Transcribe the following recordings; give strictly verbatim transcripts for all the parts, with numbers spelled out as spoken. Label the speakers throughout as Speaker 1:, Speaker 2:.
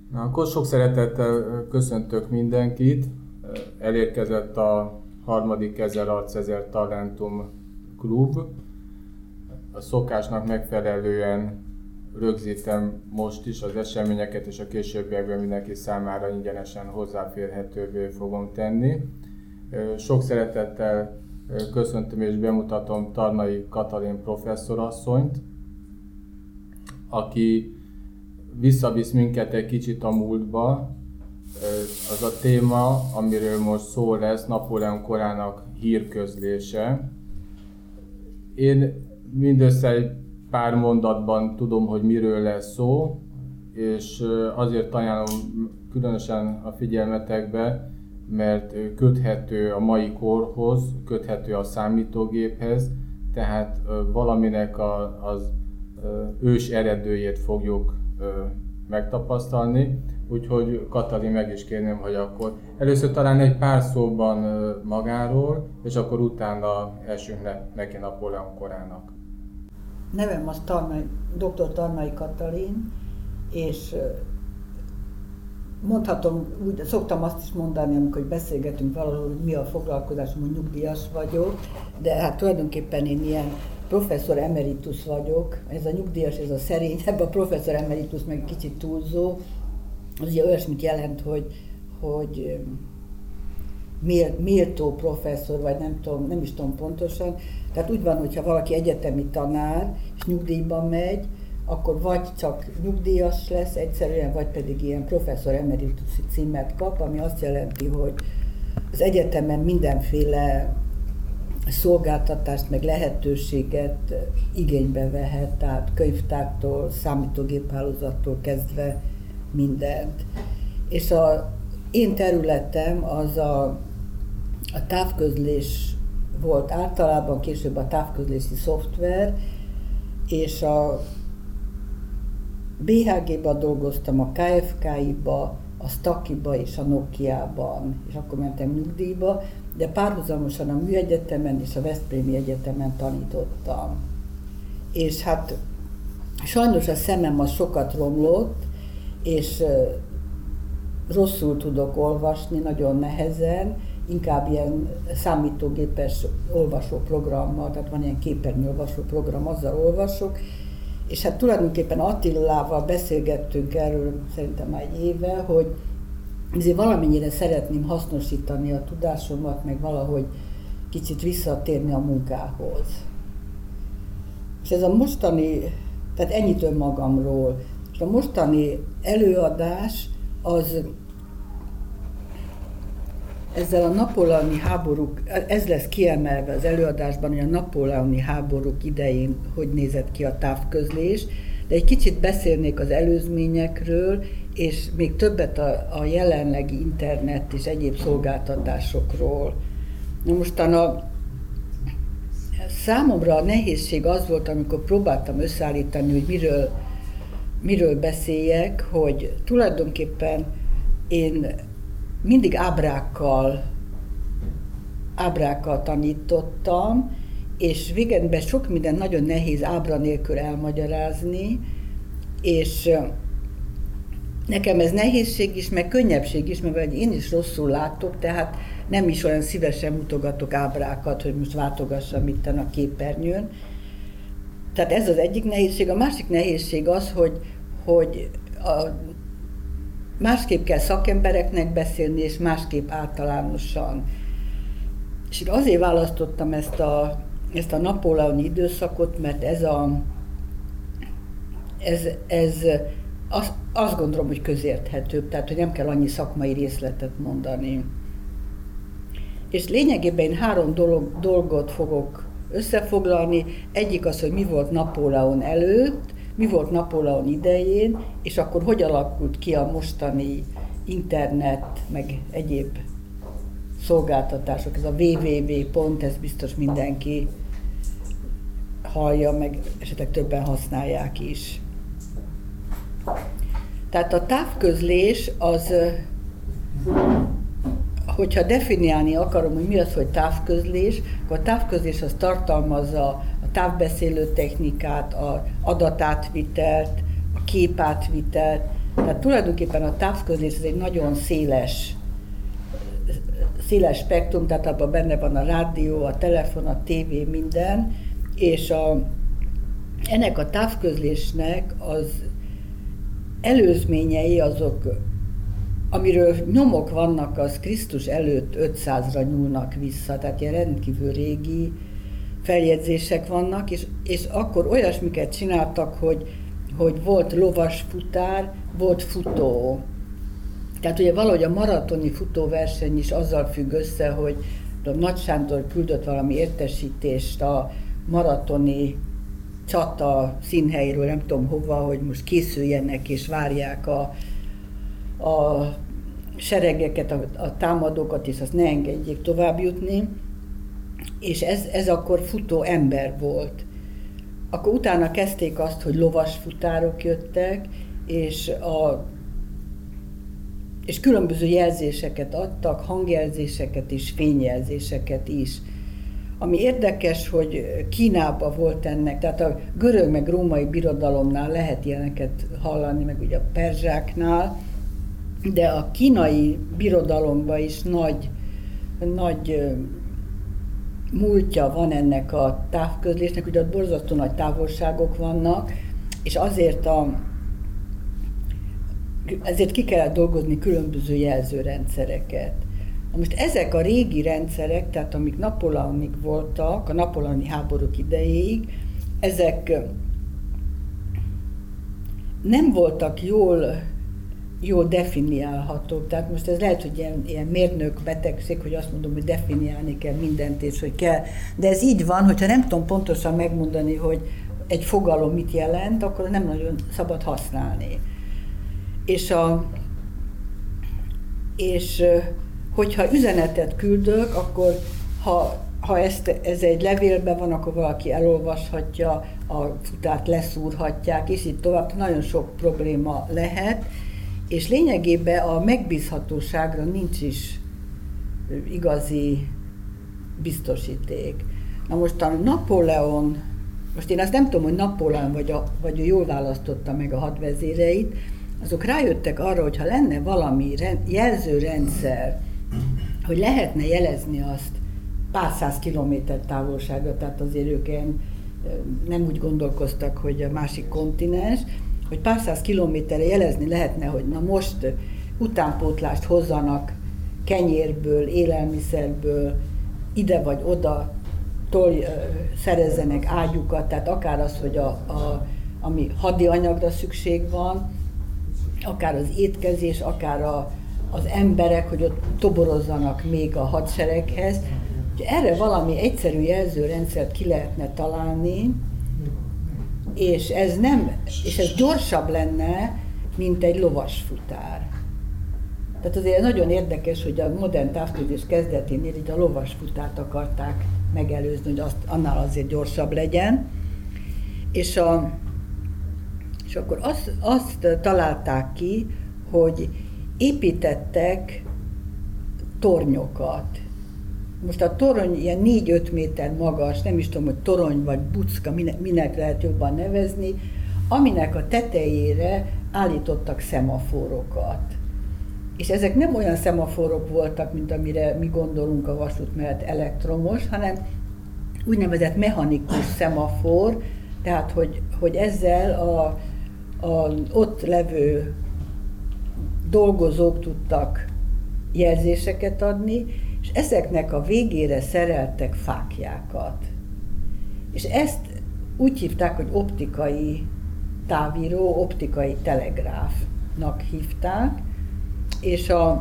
Speaker 1: Na, akkor sok szeretettel köszöntök mindenkit. Elérkezett a harmadik Ezer arc ezer talentum klub. A szokásnak megfelelően rögzítem most is az eseményeket, és a későbbiekben mindenki számára ingyenesen hozzáférhetővé fogom tenni. Sok szeretettel köszöntöm és bemutatom Tarnay Katalin professzorasszonyt, aki visszavisz minket egy kicsit a múltba. Az a téma, amiről most szó lesz, Napóleon korának hírközlése. Én mindössze egy pár mondatban tudom, hogy miről lesz szó, és azért ajánlom különösen a figyelmetekbe, mert köthető a mai korhoz, köthető a számítógéphez, tehát valaminek a, az ős eredőjét fogjuk megtapasztalni. Úgyhogy Katalin, meg is kérném, hogy akkor először talán egy pár szóban magáról, és akkor utána esünk neki Napóleon korának.
Speaker 2: Nevem az Tarnay, dr. Tarnay Katalin, és mondhatom, úgy szoktam azt is mondani, amikor beszélgetünk valahol, hogy mi a foglalkozásom, hogy nyugdíjas vagyok, de hát tulajdonképpen én ilyen professzor emeritus vagyok. Ez a nyugdíjas, ez a szerényebb, a professzor emeritus meg kicsit túlzó. Az ugye olyasmit jelent, hogy, hogy méltó professzor, vagy nem tudom, nem is tudom pontosan. Tehát úgy van, hogyha valaki egyetemi tanár, és nyugdíjban megy, akkor vagy csak nyugdíjas lesz egyszerűen, vagy pedig ilyen professzor emeritus címet kap, ami azt jelenti, hogy az egyetemen mindenféle szolgáltatást, meg lehetőséget igénybe vehet, tehát könyvtártól, számítógéphálózattól kezdve mindent. És a én területem az a, a távközlés volt általában, később a távközlési szoftver, és a bé há gé-ban dolgoztam, a ká ef ká i-ba, a Staki-ba és a Nokia-ban, és akkor mentem nyugdíjba, de párhuzamosan a Műegyetemen és a Veszprémi Egyetemen tanítottam. És hát sajnos a szemem az sokat romlott, és rosszul tudok olvasni, nagyon nehezen, inkább ilyen számítógépes olvasóprogrammal, tehát van ilyen képernyőolvasó program, azzal olvasok, és hát tulajdonképpen Attilával beszélgettünk erről szerintem már egy éve, hogy azért valamennyire szeretném hasznosítani a tudásomat, meg valahogy kicsit visszatérni a munkához. És ez a mostani, tehát ennyit önmagamról, és a mostani előadás az ezzel a napóleoni háborúk, ez lesz kiemelve az előadásban, hogy a napóleoni háborúk idején hogy nézett ki a távközlés, de egy kicsit beszélnék az előzményekről, és még többet a, a jelenlegi internet és egyéb szolgáltatásokról. Na mostan a, számomra a nehézség az volt, amikor próbáltam összeállítani, hogy miről, miről beszéljek, hogy tulajdonképpen én mindig ábrákkal, ábrákkal tanítottam, és végeredményben sok minden nagyon nehéz ábra nélkül elmagyarázni, és nekem ez nehézség is, meg könnyebbség is, mert én is rosszul látok, tehát nem is olyan szívesen mutogatok ábrákat, hogy most váltogassam itt a képernyőn. Tehát ez az egyik nehézség. A másik nehézség az, hogy, hogy a másképp kell szakembereknek beszélni, és másképp általánosan. És azért választottam ezt a, ezt a napóleoni időszakot, mert ez a, ez, ez az, azt gondolom, hogy közérthetőbb, tehát hogy nem kell annyi szakmai részletet mondani. És lényegében én három dolog, dolgot fogok összefoglalni. Egyik az, hogy mi volt Napóleon előtt, mi volt Napóleon idején, és akkor hogy alakult ki a mostani internet, meg egyéb szolgáltatások. Ez a double-u double-u double-u pont, ez biztos mindenki hallja, meg esetleg többen használják is. Tehát a távközlés az, hogyha definiálni akarom, hogy mi az, hogy távközlés, akkor a távközlés az tartalmazza a távbeszélő technikát, az adatátvitelt, a képátvitelt, Tehát tulajdonképpen a távközlés ez egy nagyon széles, széles spektrum, tehát abban benne van a rádió, a telefon, a tévé, minden, és a, ennek a távközlésnek az előzményei azok, amiről nyomok vannak, az Krisztus előtt ötszázra nyúlnak vissza, tehát ilyen rendkívül régi feljegyzések vannak, és, és akkor olyasmiket csináltak, hogy, hogy volt lovasfutár, volt futó. Tehát ugye valahogy a maratoni futóverseny is azzal függ össze, hogy Nagy Sándor küldött valami értesítést a maratoni csata színhelyről, nem tudom hova, hogy most készüljenek és várják a, a seregeket, a, a támadókat, és azt ne engedjék tovább jutni. És ez, ez akkor futó ember volt. Akkor utána kezdték azt, hogy lovasfutárok jöttek, és, a, és különböző jelzéseket adtak, hangjelzéseket és fényjelzéseket is. Ami érdekes, hogy Kínában volt ennek, tehát a görög meg római birodalomnál lehet ilyeneket hallani, meg ugye a perzsáknál, de a kínai birodalomban is nagy, nagy múltja van ennek a távközlésnek, ugye ott borzasztó nagy távolságok vannak, és azért, a, ezért ki kellett dolgozni különböző jelzőrendszereket. Na most ezek a régi rendszerek, tehát amik Napóleonig voltak, a napóleoni háborúk idejéig, ezek nem voltak jól, jól definiálhatók. Tehát most ez lehet, hogy ilyen, ilyen mérnök betegség, hogy azt mondom, hogy definiálni kell mindent, és hogy kell. De ez így van, hogyha nem tudom pontosan megmondani, hogy egy fogalom mit jelent, akkor nem nagyon szabad használni. És, a, és hogyha üzenetet küldök, akkor ha, ha ezt, ez egy levélben van, akkor valaki elolvashatja, a futárt leszúrhatják, és így tovább. Nagyon sok probléma lehet, és lényegében a megbízhatóságra nincs is igazi biztosíték. Na most a Napóleon, most én azt nem tudom, hogy Napóleon vagy, a, vagy ő jól választotta meg a hadvezéreit, azok rájöttek arra, hogy ha lenne valami jelzőrendszer, hogy lehetne jelezni azt pár száz kilométer távolságra, tehát azért ők nem úgy gondolkoztak, hogy a másik kontinens, hogy pár száz kilométerre jelezni lehetne, hogy na most utánpótlást hozzanak kenyérből, élelmiszerből, ide vagy oda, tol, szerezzenek ágyukat, tehát akár az, hogy a, a, ami hadi anyagra szükség van, akár az étkezés, akár a, az emberek, hogy ott toborozzanak még a hadsereghez. Erre valami egyszerű jelzőrendszert ki lehetne találni, és ez, nem, és ez gyorsabb lenne, mint egy lovasfutár. Tehát azért nagyon érdekes, hogy a modern távközlés kezdeténél így a lovasfutárt akarták megelőzni, hogy azt, annál azért gyorsabb legyen. És, a, és akkor azt, azt találták ki, hogy építettek tornyokat. Most a torony ilyen négy-öt méter magas, nem is tudom, hogy torony vagy bucka, minek, minek lehet jobban nevezni, aminek a tetejére állítottak szemaforokat. És ezek nem olyan szemaforok voltak, mint amire mi gondolunk a vasút mellett elektromos, hanem úgynevezett mechanikus szemafor, tehát hogy, hogy ezzel a, a ott levő dolgozók tudtak jelzéseket adni, és ezeknek a végére szereltek fáklyákat. És ezt úgy hívták, hogy optikai távíró, optikai telegráfnak hívták, és a,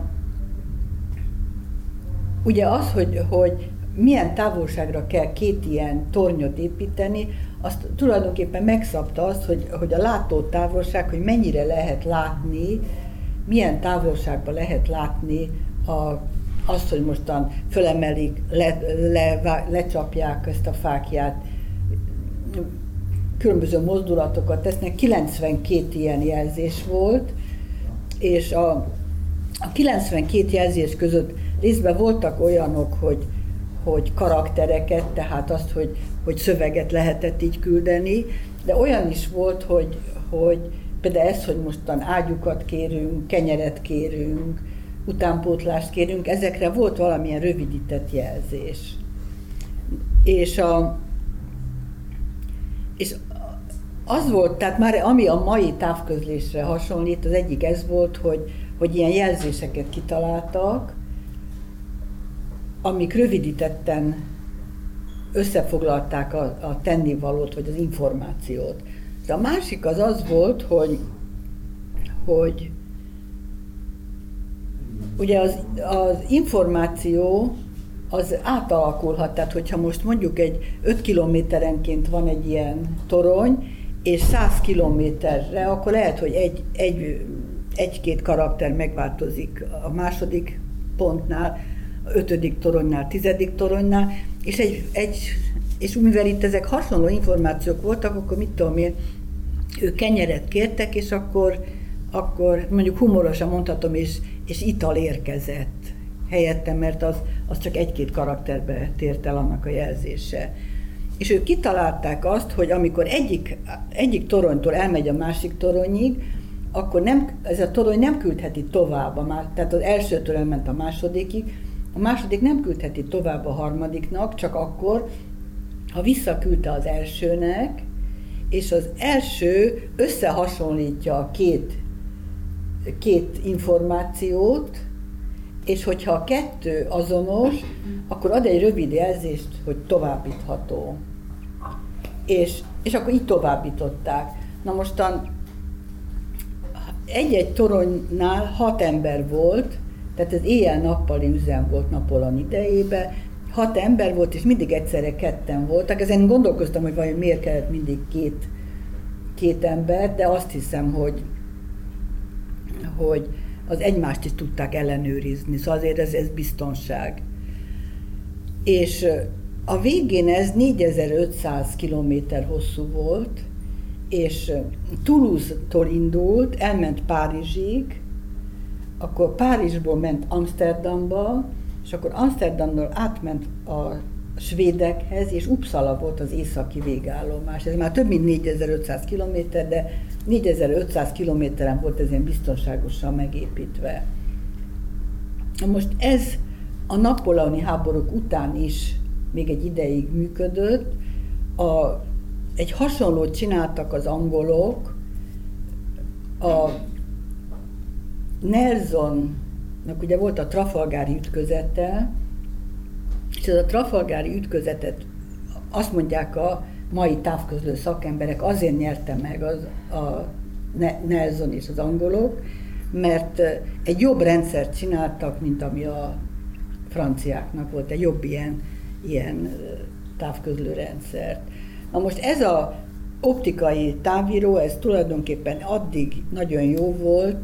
Speaker 2: ugye az, hogy, hogy milyen távolságra kell két ilyen tornyot építeni, azt tulajdonképpen megszabta azt, hogy, hogy a látótávolság, hogy mennyire lehet látni, milyen távolságban lehet látni a, azt, hogy mostan fölemelik, le, le, lecsapják ezt a fáklyát, különböző mozdulatokat tesznek, kilencvenkét ilyen jelzés volt, és a, a kilencvenkét jelzés között részben voltak olyanok, hogy, hogy karaktereket, tehát azt, hogy, hogy szöveget lehetett így küldeni, de olyan is volt, hogy, hogy például ez, hogy mostan ágyukat kérünk, kenyeret kérünk, utánpótlást kérünk, ezekre volt valamilyen rövidített jelzés. És, a, és az volt, tehát már ami a mai távközlésre hasonlít, az egyik ez volt, hogy, hogy ilyen jelzéseket kitaláltak, amik rövidítetten összefoglalták a, a tennivalót, vagy az információt. De a másik az az volt, hogy, hogy ugye az, az információ az átalakulhat, tehát hogyha most mondjuk egy öt kilométerenként van egy ilyen torony, és száz kilométerre, akkor lehet, hogy egy, egy, egy-két karakter megváltozik a második pontnál, a ötödik toronynál, tizedik toronynál, és, egy, egy, és mivel itt ezek hasonló információk voltak, akkor mit tudom én, ők kenyeret kértek, és akkor, akkor mondjuk humorosan mondhatom, és, és ital érkezett helyette, mert az, az csak egy-két karakterbe tért el annak a jelzése. És ők kitalálták azt, hogy amikor egyik, egyik toronytól elmegy a másik toronyig, akkor nem, ez a torony nem küldheti tovább, a, tehát az elsőtől elment a másodikig, a második nem küldheti tovább a harmadiknak, csak akkor, ha visszaküldte az elsőnek, és az első összehasonlítja a két, két információt, és hogyha a kettő azonos, akkor ad egy rövid jelzést, hogy továbbítható. És, és akkor így továbbították. Na mostan egy-egy toronynál hat ember volt, tehát ez éjjel-nappali üzem volt Napóleon idejében, hat ember volt, és mindig egyszerre ketten voltak. Ezen gondolkoztam, hogy vajon miért kellett mindig két, két ember, de azt hiszem, hogy, hogy az egymást is tudták ellenőrizni, szóval azért ez, ez biztonság. És a végén ez négyezer-ötszáz kilométer hosszú volt, és Toulouse-tól indult, elment Párizsig, akkor Párizsból ment Amsterdamba, és akkor Amsterdamból átment a svédekhez, és Uppsala volt az északi végállomás. Ez már több mint négyezer-ötszáz kilométer, de négyezer-ötszáz kilométeren volt ez ilyen biztonságosan megépítve. Most ez a napóleoni háborúk után is még egy ideig működött. A, egy hasonlót csináltak az angolok, a Nelsonnak ugye volt a trafalgári ütközete, és ez a trafalgári ütközetet azt mondják a mai távközlő szakemberek, azért nyerte meg az, a Nelson és az angolok, mert egy jobb rendszert csináltak, mint ami a franciáknak volt, egy jobb ilyen, ilyen távközlő rendszert. Na most ez az optikai távíró, ez tulajdonképpen addig nagyon jó volt,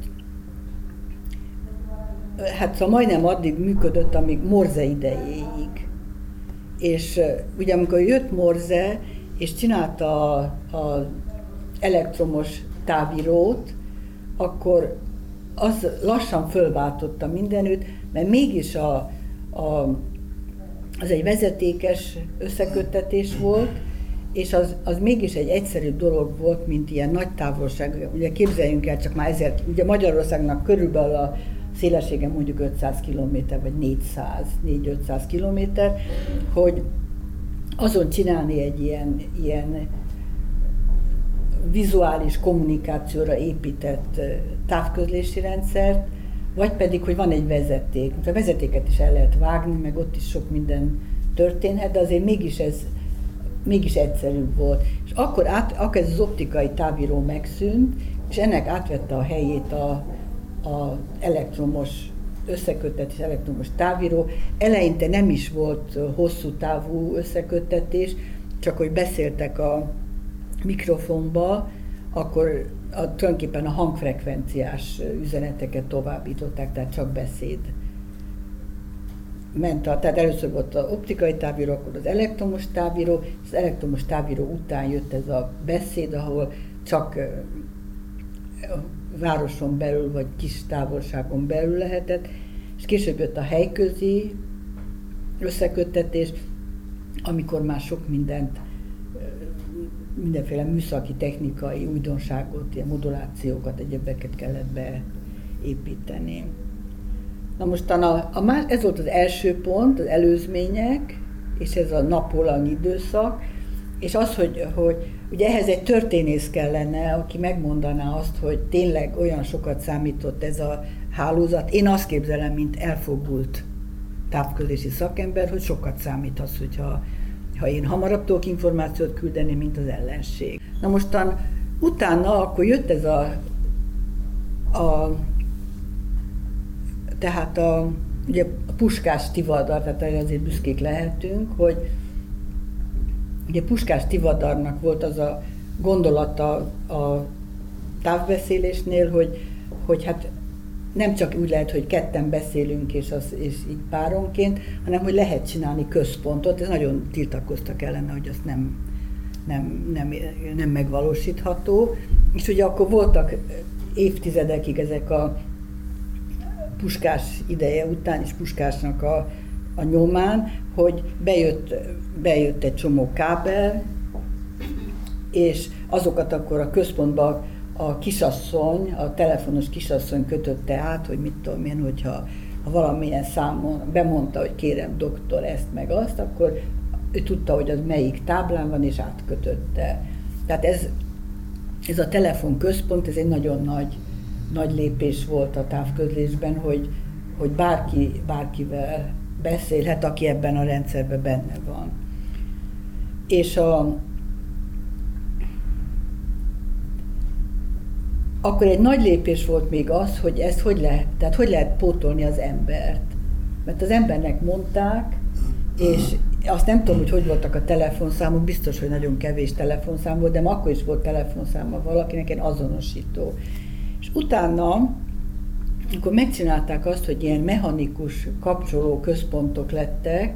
Speaker 2: hát szóval majdnem addig működött, amíg Morse idejéig. És ugye amikor jött Morse, és csinálta az elektromos távírót, akkor az lassan fölváltotta mindenütt, mert mégis a, a, az egy vezetékes összeköttetés volt, és az, az mégis egy egyszerű dolog volt, mint ilyen nagy távolság. Ugye képzeljünk el, csak már ezért, ugye Magyarországnak körülbelül a szélessége mondjuk ötszáz kilométer, vagy négyszáz, négy-ötszáz kilométer, hogy azon csinálni egy ilyen, ilyen vizuális kommunikációra épített távközlési rendszert, vagy pedig, hogy van egy vezeték. A vezetéket is el lehet vágni, meg ott is sok minden történhet, de azért mégis ez mégis egyszerűbb volt. És akkor, át, akkor ez az optikai távíró megszűnt, és ennek átvette a helyét a, a elektromos összeköttetés, elektromos távíró. Eleinte nem is volt hosszú távú összeköttetés, csak hogy beszéltek a mikrofonba, akkor a, tulajdonképpen a hangfrekvenciás üzeneteket továbbították, tehát csak beszéd. Ment a, tehát először volt az optikai távíró, akkor az elektromos távíró, és az elektromos távíró után jött ez a beszéd, ahol csak városon belül, vagy kis távolságon belül lehetett, és később jött a helyközi összeköttetés, amikor már sok mindent mindenféle műszaki, technikai újdonságot, ilyen modulációkat, egyebeket kellett beépíteni. Na mostan a, a más, ez volt az első pont, az előzmények, és ez a napóleoni időszak, és az, hogy, hogy ugye ehhez egy történész kellene, aki megmondaná azt, hogy tényleg olyan sokat számított ez a hálózat. Én azt képzelem, mint elfogult távközlési szakember, hogy sokat számít az, hogyha ha én hamarabb tudok információt küldeni, mint az ellenség. Na mostan utána akkor jött ez a, a tehát a, ugye a Puskás Tivadar, tehát azért büszkék lehetünk, hogy ugye Puskás Tivadarnak volt az a gondolata a távbeszélésnél, hogy, hogy hát nem csak úgy lehet, hogy ketten beszélünk, és, az, és így páronként, hanem hogy lehet csinálni központot. Ez nagyon tiltakoztak ellene, hogy azt nem, nem, nem, nem megvalósítható. És ugye akkor voltak évtizedekig ezek a Puskás ideje után, és Puskásnak a, a nyomán, hogy bejött, bejött egy csomó kábel, és azokat akkor a központba a kisasszony, a telefonos kisasszony kötötte át, hogy mit tudom én, hogyha ha valamilyen számon bemondta, hogy kérem doktor ezt meg azt, akkor ő tudta, hogy az melyik táblán van, és átkötötte. Tehát ez, ez a telefonközpont, ez egy nagyon nagy, nagy lépés volt a távközlésben, hogy, hogy bárki, bárkivel beszélhet, aki ebben a rendszerben benne van. És a Akkor egy nagy lépés volt még az, hogy ezt hogy lehet, tehát hogy lehet pótolni az embert. Mert az embernek mondták, és azt nem tudom, hogy hogy voltak a telefonszámok, biztos, hogy nagyon kevés telefonszám volt, de akkor is volt telefonszáma valakinek, egy azonosító. És utána, akkor megcsinálták azt, hogy ilyen mechanikus kapcsoló központok lettek,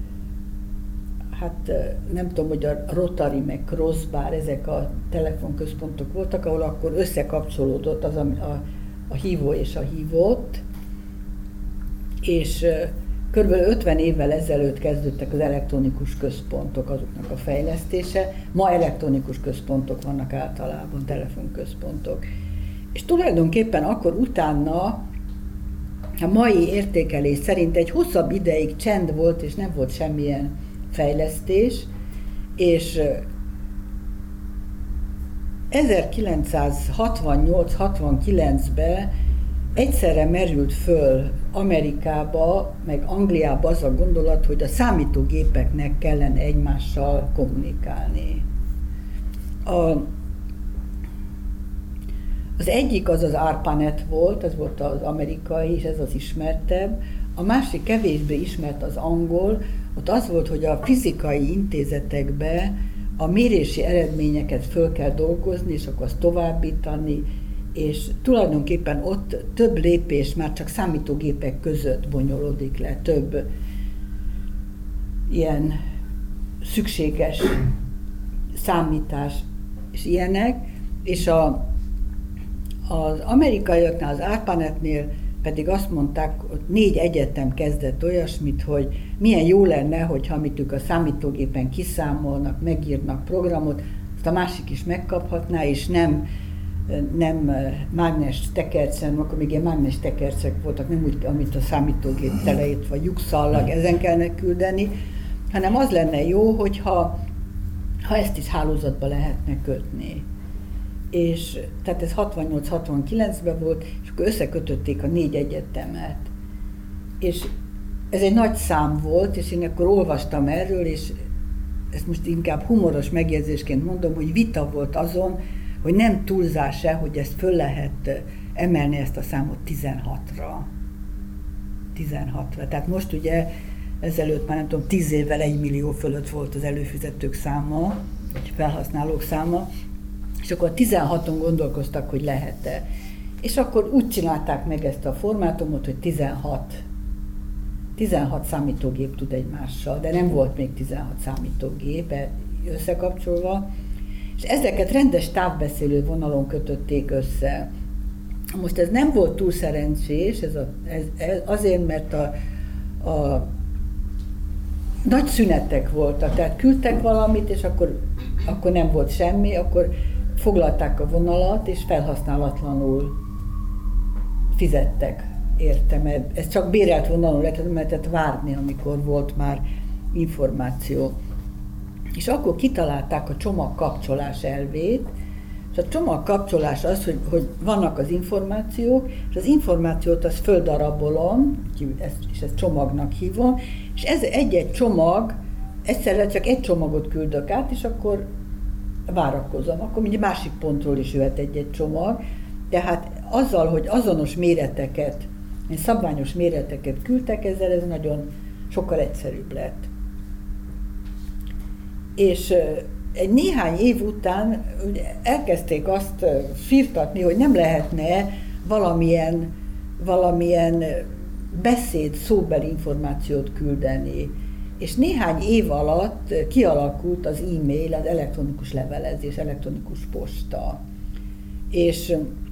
Speaker 2: hát nem tudom, hogy a Rotary meg Crossbar, ezek a telefonközpontok voltak, ahol akkor összekapcsolódott az a, a, a hívó és a hívott, és körülbelül ötven évvel ezelőtt kezdődtek az elektronikus központok, azoknak a fejlesztése. Ma elektronikus központok vannak általában, telefonközpontok. És tulajdonképpen akkor utána a mai értékelés szerint egy hosszabb ideig csend volt, és nem volt semmilyen fejlesztés, és ezerkilencszázhatvannyolc hatvankilencben egyszerre merült föl Amerikába, meg Angliába az a gondolat, hogy a számítógépeknek kellene egymással kommunikálni. A, az egyik az az ARPANET volt, ez volt az amerikai, és ez az ismertebb. A másik kevésbé ismert az angol, ott az volt, hogy a fizikai intézetekbe a mérési eredményeket föl kell dolgozni, és akkor azt továbbítani, és tulajdonképpen ott több lépés már csak számítógépek között bonyolódik le, több ilyen szükséges számítás és ilyenek, és a, az amerikaiaknál, az ARPANET-nél pedig azt mondták, hogy négy egyetem kezdett olyasmit, hogy milyen jó lenne, hogyha amit ők a számítógépen kiszámolnak, megírnak programot, azt a másik is megkaphatná, és nem, nem mágnes tekercen, akkor még ilyen mágnes tekercek voltak, nem úgy, amit a számítógép telejét vagy lyukszallag, ezen kellene küldeni, hanem az lenne jó, hogyha ha ezt is hálózatba lehetne kötni. És tehát ez hatvannyolc hatvankilencben volt, és akkor összekötötték a négy egyetemet. És ez egy nagy szám volt, és én akkor olvastam erről, és ezt most inkább humoros megjegyzésként mondom, hogy vita volt azon, hogy nem túlzás-e, hogy ezt föl lehet emelni ezt a számot tizenhatra. tizenhatra. Tehát most ugye ezelőtt már nem tudom, tíz évvel egy millió fölött volt az előfizetők száma, vagy felhasználók száma, és akkor tizenhaton gondolkoztak, hogy lehet-e. És akkor úgy csinálták meg ezt a formátumot, hogy tizenhat, tizenhat számítógép tud egymással, de nem volt még tizenhat számítógép összekapcsolva, és ezeket rendes távbeszélő vonalon kötötték össze. Most ez nem volt túl szerencsés, ez, a, ez, ez azért, mert a, a nagy szünetek voltak, tehát küldtek valamit, és akkor akkor nem volt semmi, akkor foglalták a vonalat, és felhasználatlanul fizettek érte, mert ez csak bérelt vonalon lehetett, lehetett várni, amikor volt már információ. És akkor kitalálták a csomagkapcsolás elvét, és a csomagkapcsolás az, hogy, hogy vannak az információk, és az információt azt földarabolom, és ezt csomagnak hívom, és ez egy-egy csomag, egyszerre csak egy csomagot küldök át, és akkor várakozom. Akkor ugye másik pontról is jöhet egy-egy csomag, tehát azzal, hogy azonos méreteket, szabványos méreteket küldtek, ezzel ez nagyon sokkal egyszerűbb lett. És egy néhány év után elkezdték azt firtatni, hogy nem lehetne valamilyen, valamilyen beszéd, szóbeli információt küldeni. És néhány év alatt kialakult az e-mail, az elektronikus levelezés, elektronikus posta. És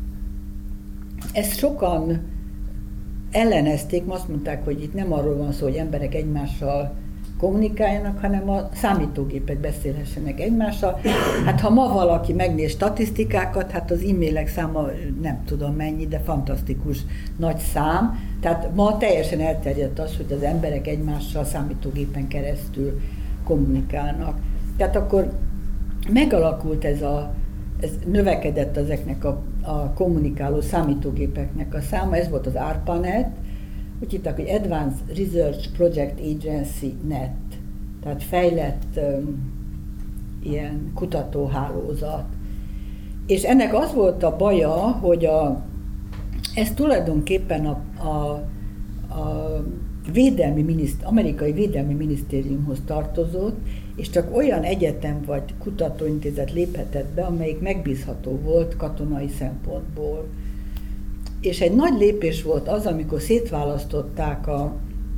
Speaker 2: ezt sokan ellenezték, azt mondták, hogy itt nem arról van szó, hogy emberek egymással kommunikáljanak, hanem a számítógépek beszélhessenek egymással. Hát ha ma valaki megnéz statisztikákat, hát az e-mailek száma nem tudom mennyi, de fantasztikus nagy szám. Tehát ma teljesen elterjedt az, hogy az emberek egymással számítógépen keresztül kommunikálnak. Tehát akkor megalakult ez a, ez növekedett ezeknek a, a kommunikáló számítógépeknek a száma, ez volt az ARPANET, úgy hívták, hogy Advanced Research Project Agency Net, tehát fejlett um, ilyen kutatóhálózat. És ennek az volt a baja, hogy a, ez tulajdonképpen a, a, a védelmi miniszt, amerikai védelmi minisztériumhoz tartozott, és csak olyan egyetem vagy kutatóintézet léphetett be, amelyik megbízható volt katonai szempontból. És egy nagy lépés volt az, amikor szétválasztották a,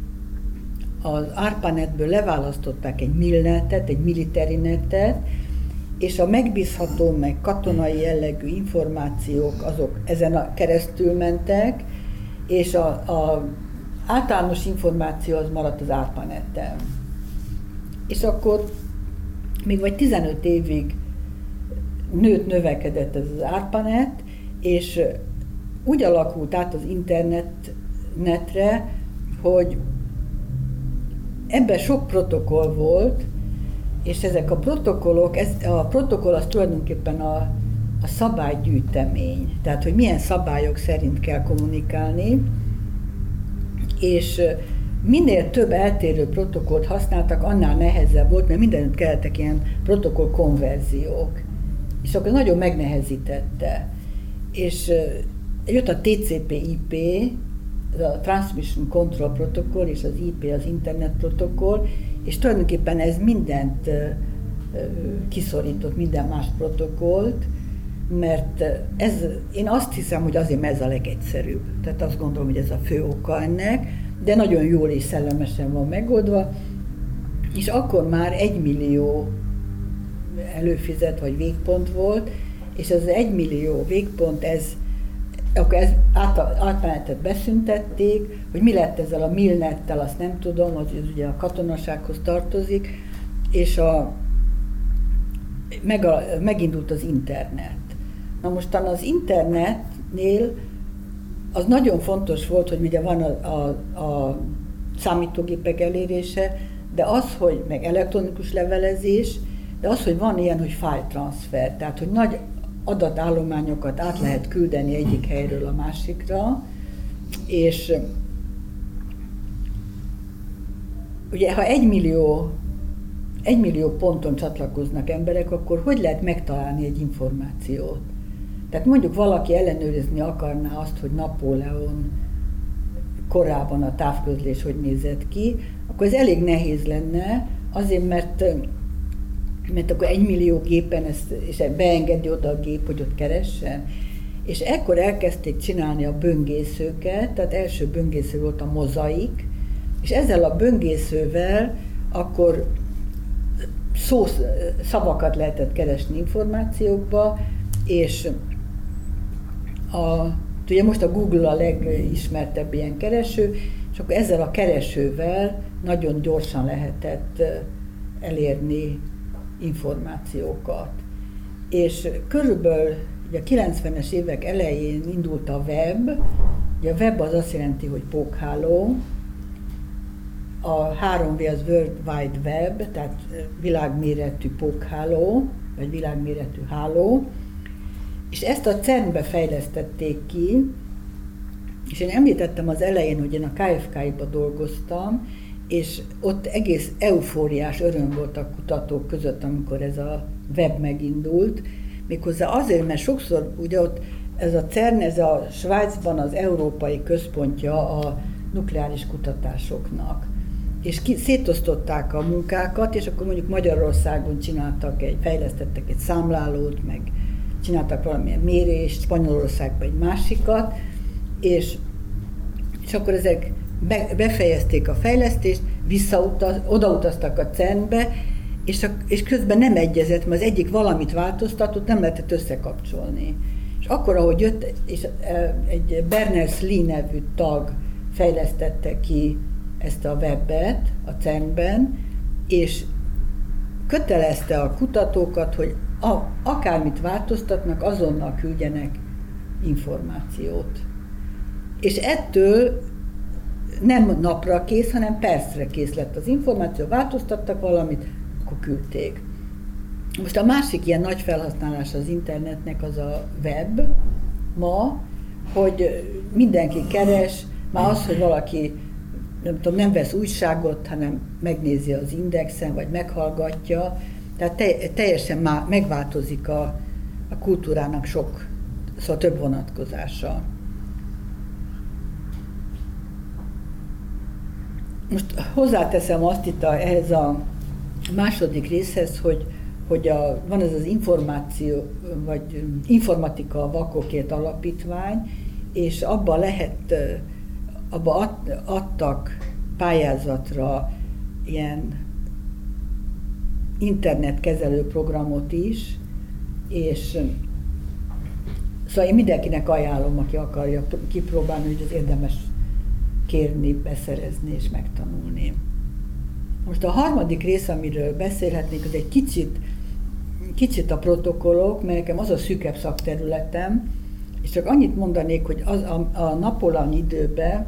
Speaker 2: az ARPANET-ből leválasztották egy MILNET-et, egy military netet, és a megbízható, meg katonai jellegű információk azok ezen a keresztül mentek, és a, a általános információ az maradt az ARPANET-en. És akkor még vagy tizenöt évig nőtt, növekedett ez az ARPANET, és úgy alakult át az internetre, hogy ebben sok protokoll volt, és ezek a protokollok, ez, a protokoll az tulajdonképpen a, a szabálygyűjtemény, tehát hogy milyen szabályok szerint kell kommunikálni, és minél több eltérő protokollt használtak, annál nehezebb volt, mert mindenütt kellettek ilyen protokoll konverziók, és akkor nagyon megnehezítette. És jött a té cé pé i pé, a Transmission Control Protocol, és az i pé az Internet Protokoll, és tulajdonképpen ez mindent kiszorított, minden más protokollt, mert ez, én azt hiszem, hogy azért, mert ez a legegyszerűbb. Tehát azt gondolom, hogy ez a fő oka ennek, de nagyon jól és szellemesen van megoldva, és akkor már egy millió előfizet vagy végpont volt, és ez az egy millió végpont, ez akkor ez átmenetet beszüntették, hogy mi lett ezzel a MILNET-tel, azt nem tudom, az ugye a katonasághoz tartozik, és a, meg a, megindult az internet. Na mostan az internetnél az nagyon fontos volt, hogy ugye van a, a, a számítógépek elérése, de az, hogy meg elektronikus levelezés, de az, hogy van ilyen, hogy file transfer, tehát hogy nagy adatállományokat át lehet küldeni egyik helyről a másikra, és ugye ha egy millió, egy millió ponton csatlakoznak emberek, akkor hogy lehet megtalálni egy információt? Tehát mondjuk valaki ellenőrizni akarná azt, hogy Napóleon korában a távközlés hogy nézett ki, akkor ez elég nehéz lenne, azért mert mert akkor egy millió gépen ezt, és beengedi oda a gép, hogy ott keressen. És ekkor elkezdték csinálni a böngészőket, tehát első böngésző volt a mozaik, és ezzel a böngészővel akkor szó, szavakat lehetett keresni információkba, és a, ugye most a Google a legismertebb ilyen kereső, és akkor ezzel a keresővel nagyon gyorsan lehetett elérni információkat. És körülbelül ugye a kilencvenes évek elején indult a web. Ugye a web az azt jelenti, hogy pókháló. A három vé az World Wide Web, tehát világméretű pókháló, vagy világméretű háló. És ezt a cernbe fejlesztették ki, és én említettem az elején, hogy én a ká ef ká-ba dolgoztam, és ott egész eufóriás öröm volt a kutatók között, amikor ez a web megindult. Méghozzá azért, mert sokszor ugye ott ez a cern, ez a Svájcban az európai központja a nukleáris kutatásoknak. És ki, szétosztották a munkákat, és akkor mondjuk Magyarországon csináltak egy, fejlesztettek egy számlálót, meg csináltak valamilyen mérést, Spanyolországban egy másikat, és, és akkor ezek be, befejezték a fejlesztést, visszautaz, odautaztak a cernbe, és, a, és közben nem egyezett, mert az egyik valamit változtatott, nem lehetett összekapcsolni. És akkor, ahogy jött, és egy Berners-Lee nevű tag fejlesztette ki ezt a webbet a cernben, és kötelezte a kutatókat, hogy a, akármit változtatnak, azonnal küldjenek információt. És ettől nem napra kész, hanem percre kész lett az információ, változtattak valamit, akkor küldték. Most a másik ilyen nagy felhasználás az internetnek az a web ma, hogy mindenki keres, már az, hogy valaki nem tudom, nem vesz újságot, hanem megnézi az Indexen, vagy meghallgatja, tehát te, teljesen má, megváltozik a, a kultúrának sok, szóval több vonatkozása. Most hozzáteszem azt itt a, ehhez a második részhez, hogy, hogy a, van ez az információ, vagy informatika vakokért alapítvány, és abban lehet, abba ad, adtak pályázatra ilyen internetkezelő programot is, és szóval én mindenkinek ajánlom, aki akarja kipróbálni, hogy az érdemes kérni, beszerezni és megtanulni. Most a harmadik rész, amiről beszélhetnék, az egy kicsit, kicsit a protokollok, mert nekem az a szűkebb szakterületem, és csak annyit mondanék, hogy az, a, a Napóleon időben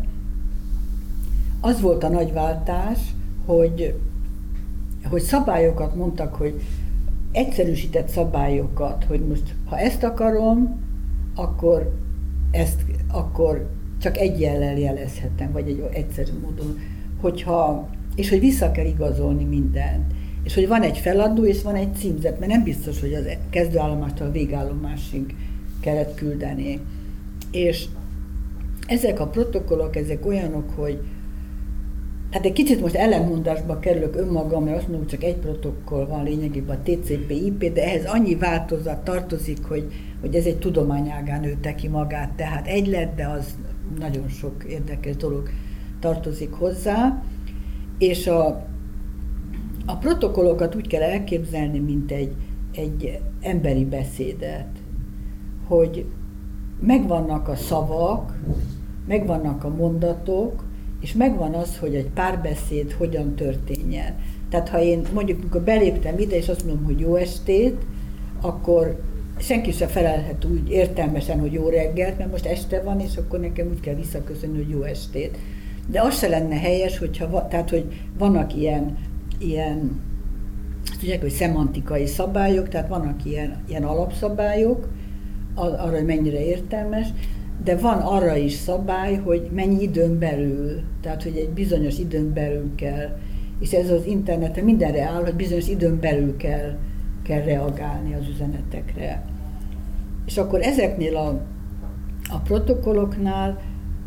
Speaker 2: az volt a nagy váltás, hogy, hogy szabályokat mondtak, hogy egyszerűsített szabályokat, hogy most ha ezt akarom, akkor, ezt, akkor csak egy jellel jelezhetem, vagy egy egyszerű módon, hogyha, és hogy vissza kell igazolni mindent. És hogy van egy feladó, és van egy címzet, mert nem biztos, hogy az kezdőállomástól a végállomásig kellett küldeni. És ezek a protokollok, ezek olyanok, hogy hát egy kicsit most ellenmondásba kerülök önmagamra, azt mondom, hogy csak egy protokoll van lényegében a té cé pé i pé, de ehhez annyi változat tartozik, hogy, hogy ez egy tudományágán nőtte ki magát, tehát egy lett, de az nagyon sok érdekes dolog tartozik hozzá. És a, a protokollokat úgy kell elképzelni, mint egy, egy emberi beszédet, hogy megvannak a szavak, megvannak a mondatok, és megvan az, hogy egy párbeszéd hogyan történjen. Tehát ha én mondjuk, amikor beléptem ide, és azt mondom, hogy jó estét, akkor senki sem felelhet úgy értelmesen, hogy jó reggelt, mert most este van, és akkor nekem úgy kell visszaköszönni, hogy jó estét. De az se lenne helyes, hogyha, tehát, hogy vannak ilyen, ilyen tudják, hogy szemantikai szabályok, tehát vannak ilyen, ilyen alapszabályok, arra, hogy mennyire értelmes, de van arra is szabály, hogy mennyi időn belül, tehát hogy egy bizonyos időn belül kell, és ez az interneten mindenre áll, hogy bizonyos időn belül kell, kell reagálni az üzenetekre. És akkor ezeknél a, a protokolloknál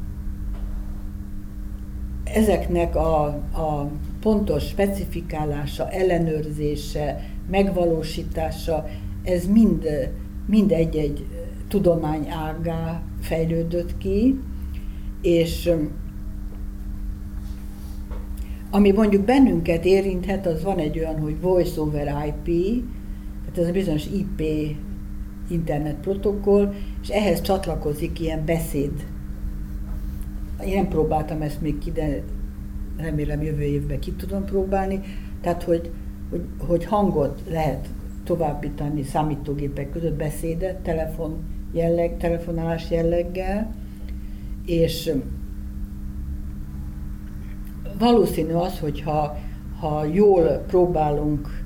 Speaker 2: ezeknek a, a pontos specifikálása, ellenőrzése, megvalósítása, ez mind, mind egy-egy tudományággá fejlődött ki, és ami mondjuk bennünket érinthet, az van egy olyan, hogy Voice over i pé, tehát ez a bizonyos i pé internet protokoll, és ehhez csatlakozik ilyen beszéd. Én nem próbáltam ezt még ki, de remélem jövő évben ki tudom próbálni. Tehát, hogy, hogy, hogy hangot lehet továbbítani számítógépek között, beszédet, telefon jelleg, telefonálás jelleggel, és valószínű az, hogy ha, ha jól próbálunk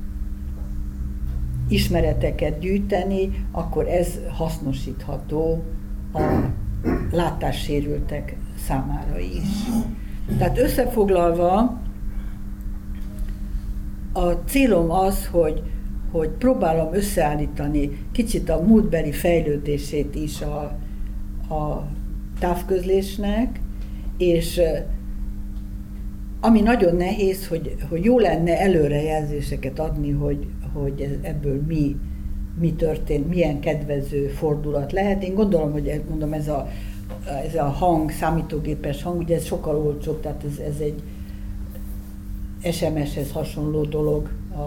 Speaker 2: ismereteket gyűjteni, akkor ez hasznosítható a látássérültek számára is. Tehát összefoglalva, a célom az, hogy, hogy próbálom összeállítani kicsit a múltbeli fejlődését is a, a távközlésnek, és ami nagyon nehéz, hogy, hogy jó lenne előrejelzéseket adni, hogy, hogy ebből mi, mi történt, milyen kedvező fordulat lehet. Én gondolom, hogy mondom, ez a, ez a hang, számítógépes hang, ugye ez sokkal olcsóbb, tehát ez, ez egy es em es-hez hasonló dolog a,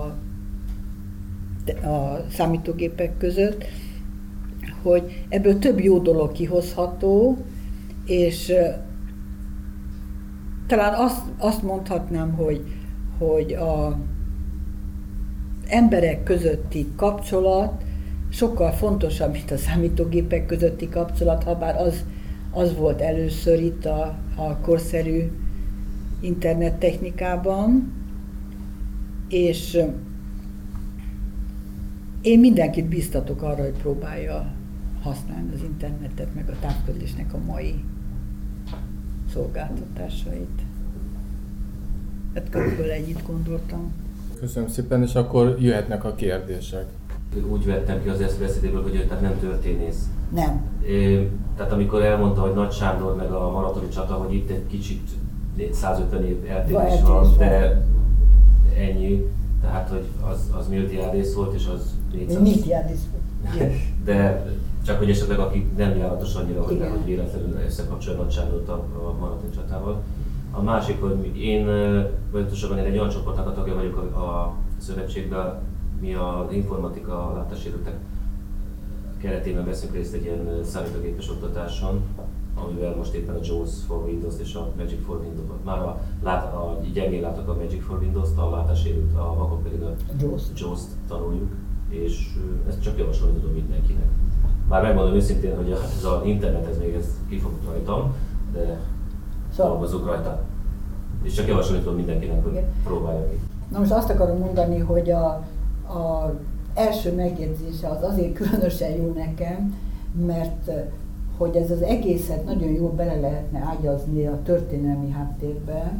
Speaker 2: a számítógépek között, hogy ebből több jó dolog kihozható, és talán azt, azt mondhatnám, hogy, hogy a emberek közötti kapcsolat sokkal fontosabb, mint a számítógépek közötti kapcsolat, ha bár az, az volt először itt a, a korszerű internettechnikában, és én mindenkit biztatok arra, hogy próbálja használni az internetet, meg a távközlésnek a mai szolgáltatásait. Hát körülbelül ennyit gondoltam.
Speaker 1: Köszönöm szépen, és akkor jöhetnek a kérdések.
Speaker 3: Úgy vettem ki az eszbeszédéből, hogy ő tehát nem történész.
Speaker 2: Nem.
Speaker 3: É, tehát amikor elmondta, hogy Nagy Sándor meg a maratoni csata, hogy itt egy kicsit százötven év eltérés van, de ennyi. Tehát, hogy az, az Miltiádész volt, és az négyszáz...
Speaker 2: Miltiádész volt.
Speaker 3: De csak hogy esetleg akik nem járatos annyira, hogy nehogy véletlenül összekapcsolja Nagy Sándort a, a maratoni csatával. A másik, hogy én pontosan egy olyan csoportnak a tagja vagyok a, a szövetségben, mi az informatika látássérültek keretében veszünk részt egy ilyen számítógépes oktatáson, amivel most éppen a JAWS for Windows és a Magic for Windows, már a, lát, a gyengén látok a Magic for Windows-t, a látássérült, a vakok pedig a JAWS-t tanuljuk, és ezt csak javasolni tudom mindenkinek. Már megmondom őszintén, hogy ez az internet ez még ez kifogt rajtam, de szóval dolgozunk rajta. És csak javasolni tudom mindenkinek, hogy próbálja ki.
Speaker 2: Na most azt akarom mondani, hogy a, a első megjegyzése az azért különösen jó nekem, mert hogy ez az egészet nagyon jól bele lehetne ágyazni a történelmi háttérbe.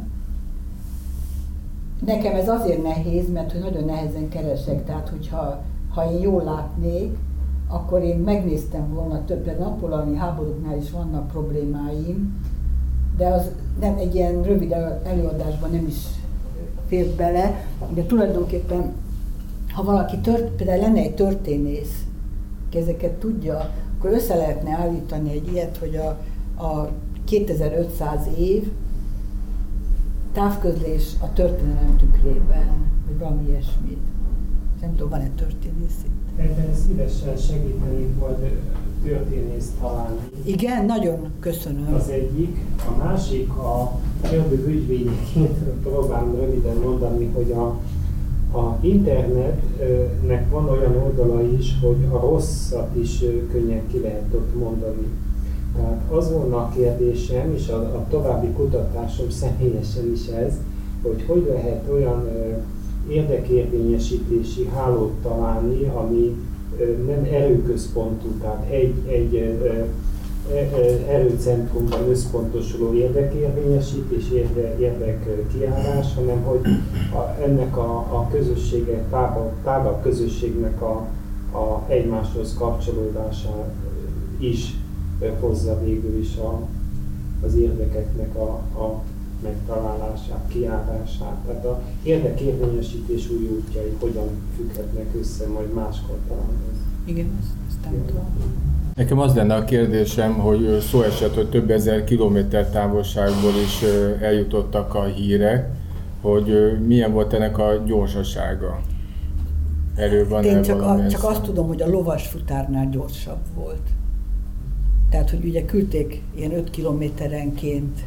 Speaker 2: Nekem ez azért nehéz, mert hogy nagyon nehezen keresek, tehát hogyha ha én jól látnék, akkor én megnéztem volna többet, napolani háborúknál is vannak problémáim, de az nem egy ilyen rövid előadásban nem is fér bele, de tulajdonképpen, ha valaki tört, például lenne egy történész, aki ezeket tudja, akkor össze lehetne állítani egy ilyet, hogy a, a kétezer-ötszáz év távközlés a történelem tükrében, vagy valami ilyesmit. Nem tudom, van-e történész itt?
Speaker 4: Ebben szívesen segítenék majd történészt találni.
Speaker 2: Igen, nagyon köszönöm.
Speaker 4: Az egyik. A másik, a jobb ügyvédjeként próbálom röviden mondani, hogy a, a internetnek van olyan oldala is, hogy a rosszat is könnyen ki lehet ott mondani. Tehát az volna a kérdésem, és a, a további kutatásom személyesen is ez, hogy hogy lehet olyan érdekérvényesítési hálót találni, ami nem erőközpontú, tehát egy, egy erőcentrumban összpontosuló érdekérvényesítés, érdekkiállás, hanem hogy a, ennek a, a közösségek, tágabb, tágabb közösségnek a, a egymáshoz kapcsolódását is hozza végül is a, az érdekeknek a, a megtalálását, kiállását. Tehát az érdekérvényesítés új útjai hogyan függhetnek össze, majd máskor talán ez.
Speaker 2: Igen, ezt nem tudom.
Speaker 1: Nekem az lenne a kérdésem, hogy szó esett, hogy több ezer kilométer távolságból is eljutottak a hírek, hogy milyen volt ennek a gyorsasága. Erről van
Speaker 2: Én csak, a, csak azt tudom, hogy a lovasfutárnál gyorsabb volt. Tehát, hogy ugye küldték ilyen öt kilométerenként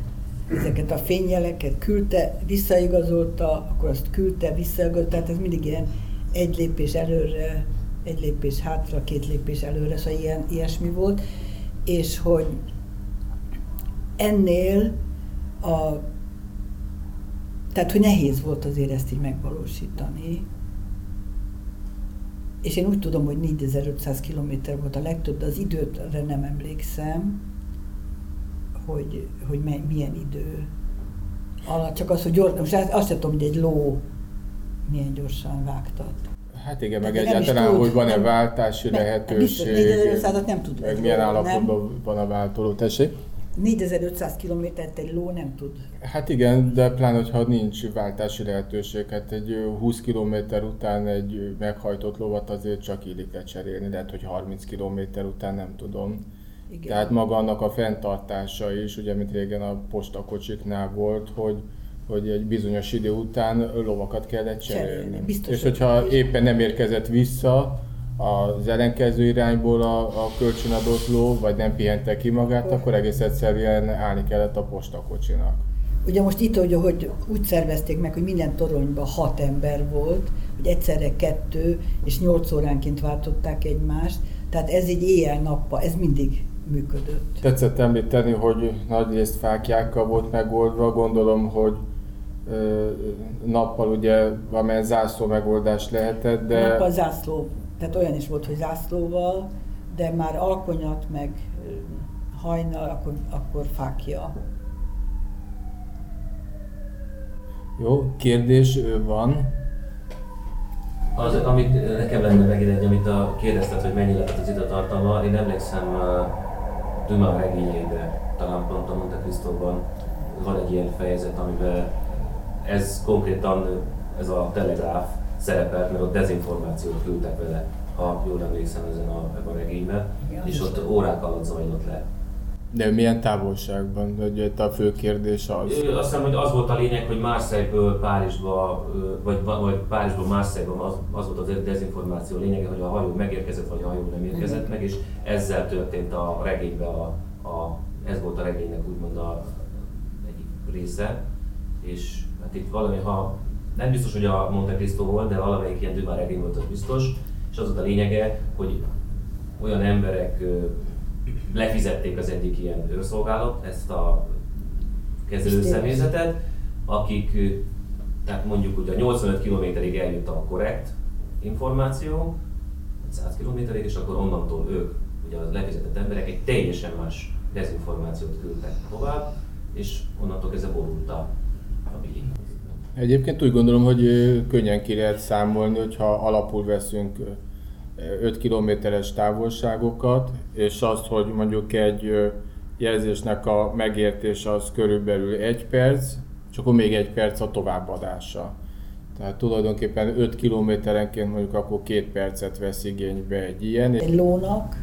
Speaker 2: ezeket a fényjeleket küldte, visszaigazolta, akkor azt küldte, visszaigazolta, tehát ez mindig ilyen egy lépés előre, egy lépés hátra, két lépés előre, szóval ilyen, ilyesmi volt, és hogy ennél a, tehát hogy nehéz volt azért ezt így megvalósítani, és én úgy tudom, hogy négyezer-ötszáz kilométer volt a legtöbb, de az időtre nem emlékszem, hogy, hogy milyen idő alatt, csak az, hogy gyors, most azt sem tudom, hogy egy ló milyen gyorsan vágtat.
Speaker 1: Hát igen, meg egyáltalán, hogy van-e váltási
Speaker 2: ne,
Speaker 1: lehetőség,
Speaker 2: négyezer-ötszázat nem tud.
Speaker 1: meg milyen állapotban van a váltoló, tessék?
Speaker 2: négyezer-ötszáz kilométert egy ló nem tud.
Speaker 1: Hát igen, de pláne, hogyha nincs váltási lehetőség, hát egy húsz kilométer után egy meghajtott lovat azért csak illik lecserélni, lehet, hogy harminc kilométer után nem tudom. Igen. Tehát maga annak a fenntartása is, ugye, mint régen a postakocsiknál volt, hogy, hogy egy bizonyos idő után lovakat kellett cserélni. És hogyha éppen nem érkezett vissza az ellenkező irányból a, a kölcsönadott ló, vagy nem pihente ki magát, akkor, akkor egész egyszerűen állni kellett a postakocsinak.
Speaker 2: Ugye most itt, hogy, hogy úgy szervezték meg, hogy minden toronyban hat ember volt, hogy egyszerre kettő, és nyolc óránként váltották egymást, tehát ez így éjjel-nappal, ez mindig működött.
Speaker 1: Tetszett említeni, hogy nagyrészt fáklyákkal volt megoldva, gondolom, hogy ö, nappal ugye valamilyen zászló megoldás lehetett, de...
Speaker 2: Nappal zászló, tehát olyan is volt, hogy zászlóval, de már alkonyat, meg hajnal, akkor, akkor fákja.
Speaker 1: Jó, kérdés van.
Speaker 3: Az, amit nekem lenne megint egy, amit a kérdezted, hogy mennyi lehet az időtartalma, én emlékszem uh, Dumas regényeibe, talán pont a Monte Cristóban van egy ilyen fejezet, amiben ez konkrétan, ez a telegráf szerepelt, mert ott dezinformációt küldtek vele, ha jól emlékszem ezen a, ebben a regényben, ja, és ott órák alatt zajlott le.
Speaker 1: De milyen távolságban? Hogy a fő kérdés az?
Speaker 3: Azt hiszem, hogy az volt a lényeg, hogy Marseille-ből Párizsba, vagy, vagy Párizsból Marseille-ban az, az volt a dezinformáció lényege, hogy a hajó megérkezett, vagy a hajó nem érkezett meg, és ezzel történt a regényben, a, a, ez volt a regénynek úgymond a egyik része. És hát itt valami, ha nem biztos, hogy a Monte Cristo volt, de valamelyik ilyen Dumas regény volt, az biztos, és az volt a lényege, hogy olyan emberek lefizették az egyik ilyen őrszolgálat, ezt a kezelő személyzetet, akik, tehát mondjuk ugye a nyolcvanöt kilométerig eljött a korrekt információ, száz kilométerig, és akkor onnantól ők, ugye az lefizetett emberek egy teljesen más dezinformációt küldtek tovább, és onnantól kezdve borult a, a bili.
Speaker 1: Egyébként úgy gondolom, hogy könnyen ki lehet számolni, hogyha alapul veszünk öt kilométeres távolságokat, és azt, hogy mondjuk egy jelzésnek a megértése az körülbelül egy perc, és akkor még egy perc a továbbadása. Tehát tulajdonképpen öt kilométerenként mondjuk akkor két percet vesz igénybe egy ilyen.
Speaker 2: Egy lónak?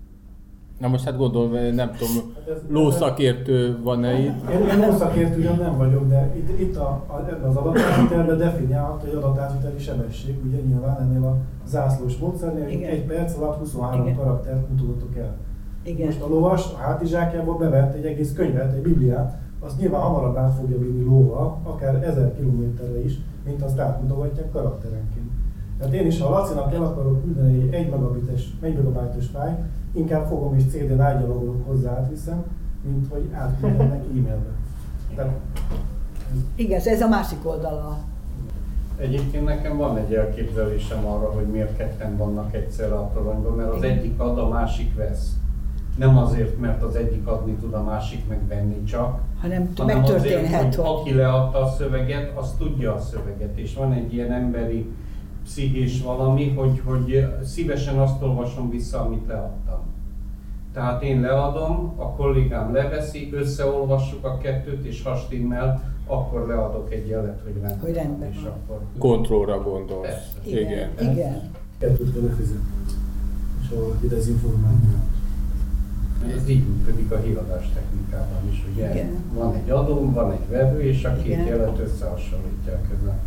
Speaker 1: Na most hát gondolom, nem tudom, lószakértő van-e itt?
Speaker 5: Én, én lószakértő ugyan nem vagyok, de itt, itt a, a, ebben az adatátvételben definiálható egy adatátviteli sebesség, ugye nyilván ennél a zászlós módszernél, hogy egy perc alatt huszonhárom Igen. karaktert mutatottuk el. Igen. Most a lovas a hátizsákjából bevett egy egész könyvet, egy bibliát, azt nyilván hamarabb át fogja vinni lóval, akár ezer kilométerre is, mint azt átmutogatják karakterenként. Tehát én is, ha Lacinak el akarok küldeni egy egy megabites, egy megabájtos fájt, inkább fogom és cé dén átgyalogolok hozzá, átviszem, mint hogy átküldem neki e-mailbe. Tehát,
Speaker 2: Igen, ez a másik oldala.
Speaker 6: Egyébként nekem van egy elképzelésem arra, hogy miért ketten vannak egyszerre a toronyban, mert az egyik ad, a másik vesz. Nem azért, mert az egyik adni tud, a másik megvenni csak,
Speaker 2: hanem,
Speaker 6: hanem
Speaker 2: megtörténhet,
Speaker 6: azért, hogy
Speaker 2: hogy
Speaker 6: aki leadta a szöveget, az tudja a szöveget, és van egy ilyen emberi pszichés valami, hogy, hogy szívesen azt olvasom vissza, amit leadtam. Tehát én leadom, a kollégám leveszi, összeolvassuk a kettőt, és ha stimmel, akkor leadok egy jelet, hogy rendben.
Speaker 2: Hogy rendben
Speaker 6: és akkor...
Speaker 1: Kontrollra gondolsz.
Speaker 6: Persze.
Speaker 2: Igen. Igen. Igen.
Speaker 5: Kettőt kell lefizetni. És a dezinformáció.
Speaker 6: Ez így működik a híradás technikában is, ugye? Igen. Van egy adó, van egy vevő, és a két Igen. jelet összehasonlítják közben.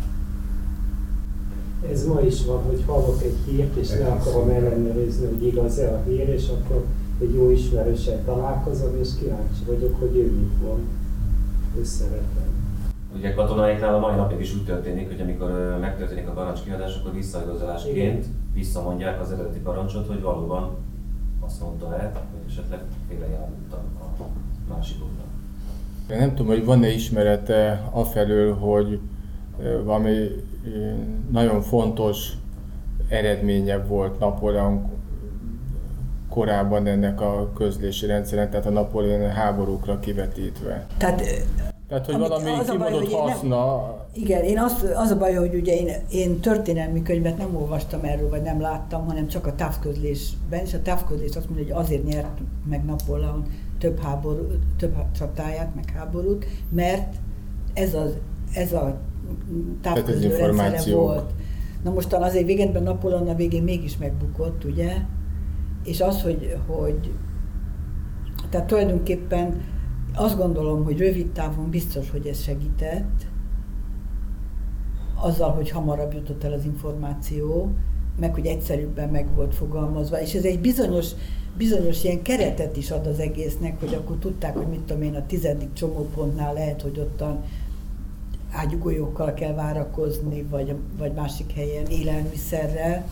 Speaker 4: Ez ma is van, hogy hallok egy hírt, és le akarom ellenőrizni, hogy igaz-e a hír, és akkor egy jó ismerőssel találkozom, és kíváncsi vagyok, hogy ő mit mond. összevetve.
Speaker 3: Ugye katonáiknál a mai napig is úgy történik, hogy amikor megtörténik a parancskiadás, akkor visszaigazolásként visszamondják az eredeti parancsot, hogy valóban azt mondta-e, hogy esetleg félrejárultam a másikoknak.
Speaker 1: Én nem tudom, hogy van-e ismerete afelől, hogy valami nagyon fontos eredménye volt Napóleon korábban ennek a közlési rendszeren, tehát a Napóleon háborúkra kivetítve.
Speaker 2: Tehát,
Speaker 1: tehát hogy valami kimondott haszna...
Speaker 2: Nem, igen, én az, az a baj, hogy ugye én, én történelmi könyvet nem olvastam erről, vagy nem láttam, hanem csak a távközlésben, és a távközlés azt mondja, hogy azért nyert meg Napóleon több, háború, több csatáját, meg háborút, mert ez, az, ez a távközlő rendszere volt. Na mostan azért végedben Napóleon a végén mégis megbukott, ugye? És az, hogy, hogy tehát tulajdonképpen azt gondolom, hogy rövid távon biztos, hogy ez segített, azzal, hogy hamarabb jutott el az információ, meg hogy egyszerűbben meg volt fogalmazva, és ez egy bizonyos, bizonyos ilyen keretet is ad az egésznek, hogy akkor tudták, hogy mit tudom én, a tizedik csomópontnál lehet, hogy ottan ágyugójókkal kell várakozni, vagy, vagy másik helyen élelmiszerrel,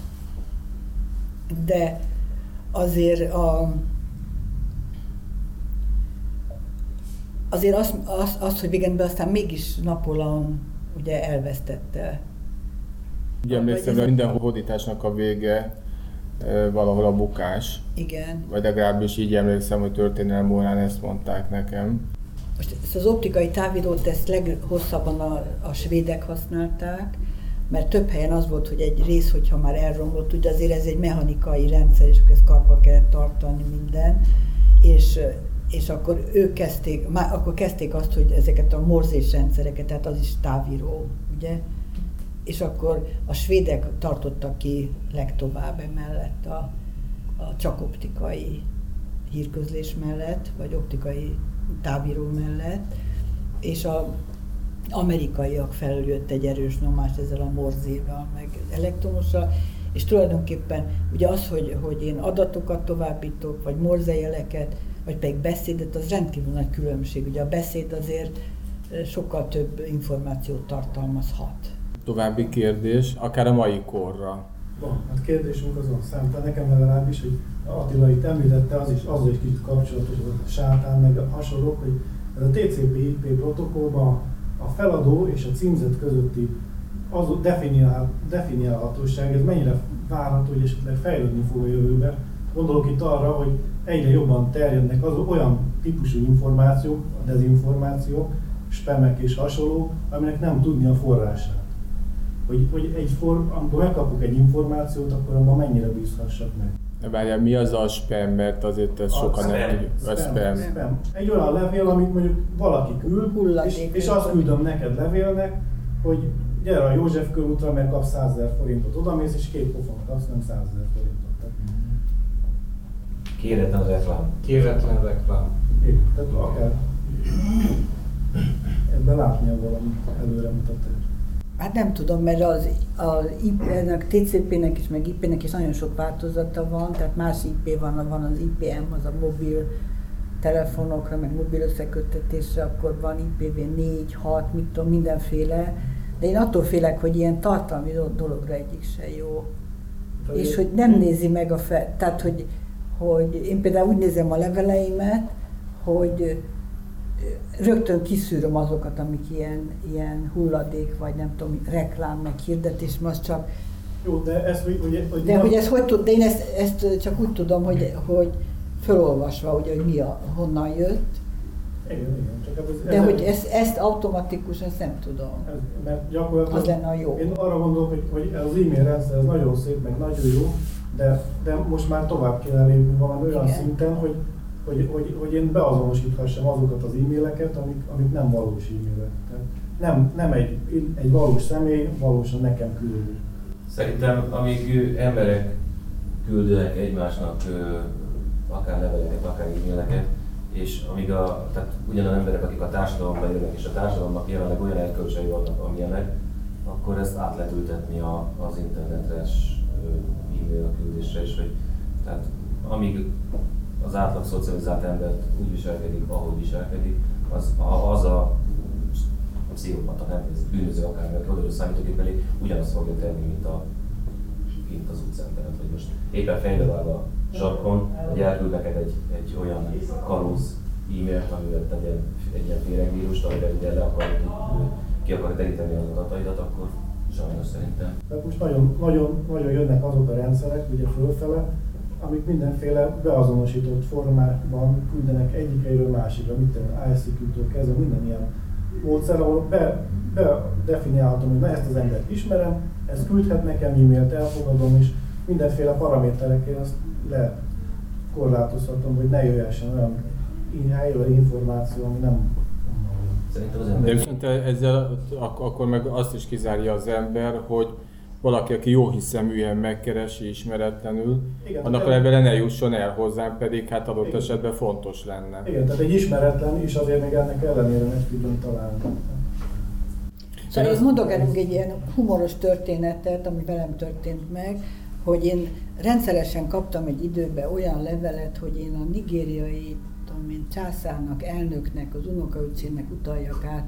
Speaker 2: de azért a azért az, az, az hogy végén aztán mégis Napóleon ugye elvesztette.
Speaker 1: Ugye emlékszem, hogy minden hódításnak a vége valahol a bukás.
Speaker 2: Igen.
Speaker 1: Vagy legalábbis így emlékszem, hogy történelem órán ezt mondták nekem.
Speaker 2: Most ezt az optikai távírót ezt leghosszabban a, a svédek használták, mert több helyen az volt, hogy egy rész, hogyha már elromlott, ugye azért ez egy mechanikai rendszer, és akkor ezt karba kellett tartani minden, és, és akkor ők kezdték, már akkor kezdték azt, hogy ezeket a morzés rendszereket, tehát az is távíró, ugye? És akkor a svédek tartottak ki legtovább emellett a, a csak optikai hírközlés mellett, vagy optikai távíró mellett, és a amerikaiak felül jött egy erős nyomás ezzel a morzéval, meg elektromossal, és tulajdonképpen ugye az, hogy, hogy én adatokat továbbítok, vagy morzejeleket, vagy pedig beszédet, az rendkívül nagy különbség. Ugye a beszéd azért sokkal több információt tartalmazhat.
Speaker 1: További kérdés, akár a mai korra.
Speaker 5: Van, hát kérdésünk azon számítani, nekem legalábbis, hogy Attila itt említette, az is, az is kicsit kapcsolatos, a sátán, meg a hasonlók, hogy ez a té cé pé i pé protokollban a feladó és a címzet közötti az definiál, definiálhatóság, ez mennyire várható, hogy esetleg fejlődni fog a jövőben. Gondolok itt arra, hogy egyre jobban terjednek az olyan típusú információk, a dezinformációk, spamek és hasonlók, aminek nem tudni a forrását. Hogy, hogy egy for, amikor megkapok egy információt, akkor abban mennyire bízhassak meg.
Speaker 1: Várjál, mi az a spam, mert azért ezt sokan nem tudjuk. A spam.
Speaker 5: spam. Egy olyan levél, amit mondjuk valaki küld, és, és azt küldöm neked levélnek, hogy gyere a József körútra, mert kapsz százezer forintot. Odamész, és két pofon kapsz, nem százezer forintot.
Speaker 3: Kéretlen reklám.
Speaker 6: Kéretlen reklám.
Speaker 5: Épp, tehát akár ebben látnia valamit előremutatás.
Speaker 2: Hát nem tudom, mert az, az i pé-nek, té cé pé-nek is, meg i pé-nek is nagyon sok változata van, tehát más i pé van, van az i pé em, az a mobil telefonokra, meg mobil összeköttetésre, akkor van i pé vé négy, hat, mit tudom, mindenféle, de én attól félek, hogy ilyen tartalmi dologra egyik se jó. De és hogy nem nézi meg a fel, tehát hogy, hogy én például úgy nézem a leveleimet, hogy rögtön kiszűröm azokat, amik ilyen, ilyen hulladék, vagy nem tudom, reklám, meg hirdetés, az csak...
Speaker 5: Jó, de ez, hogy... hogy, hogy
Speaker 2: de hogy ez hogy tud, de én ezt, ezt csak úgy tudom, hogy, hogy felolvasva, ugye, hogy mi a, honnan jött.
Speaker 5: Igen, igen, csak ez,
Speaker 2: de ez hogy ezt, ezt automatikusan ezt nem tudom.
Speaker 5: Ez, mert gyakorlatilag...
Speaker 2: Az lenne a jó.
Speaker 5: Én arra gondolok, hogy, hogy ez az e-mail rendszer, ez nagyon szép, meg nagyon jó, de, de most már tovább kéne lépni valami olyan igen. szinten, hogy Hogy, hogy, hogy én beazonosíthassam azokat az e-maileket, amik, amik nem valós e-mailek. Tehát nem, nem egy, egy valós személy valósan nekem küldi.
Speaker 3: Szerintem amíg emberek küldenek egymásnak akár leveleket, akár e-maileket, és amíg a, tehát ugyanaz emberek, akik a társadalomban jönnek, és a társadalomnak jelenleg olyan elkölcsei vannak, amilyenek, akkor ezt át lehet ültetni a, az internetes e-mail küldésre is. Hogy, tehát amíg az átlag szocializált embert úgy viselkedik, ahogy viselkedik, az, az a, a pszichopata, nem bűnöző akármilyen odaadó számítógép elé ugyanazt fogja tenni, mint a kint az utcán. Tehát, hogy most éppen fejbevág a sarkon, hogy elküld neked egy, egy olyan kalóz e-mailt, amivel tegyen egy ilyen féregvírust, amivel ugye le akarod, ki akarod deríteni az adataidat, akkor sajnos szerintem.
Speaker 5: Tehát most nagyon, nagyon, nagyon jönnek azok a rendszerek, ugye fölfele, amik mindenféle beazonosított formában küldenek egyik helyről másikra, mint a I C Q-től kezdve, minden ilyen módszer, ahol be, be definiálhatom, hogy na ezt az embert ismerem, ez küldhet nekem e-mailt, elfogadom, és mindenféle paraméterekkel azt lekorlátozhatom, hogy ne jöjjön olyan helyről információ, ami nem.
Speaker 3: Szerintem az ember.
Speaker 1: De viszont ezzel akkor meg azt is kizárja az ember, hogy valaki, aki jó hiszeműen megkeresi ismeretlenül, igen, annak a levele ne jusson el hozzám, pedig hát adott igen. esetben fontos lenne.
Speaker 5: Igen, tehát egy ismeretlen is azért még ennek ellenére meg tudjon találni.
Speaker 2: Szóval én mondok elünk egy ilyen humoros történetet, ami velem történt meg, hogy én rendszeresen kaptam egy időben olyan levelet, hogy én a nigériai tudom én, császárnak, elnöknek, az unokaöcsének utaljak át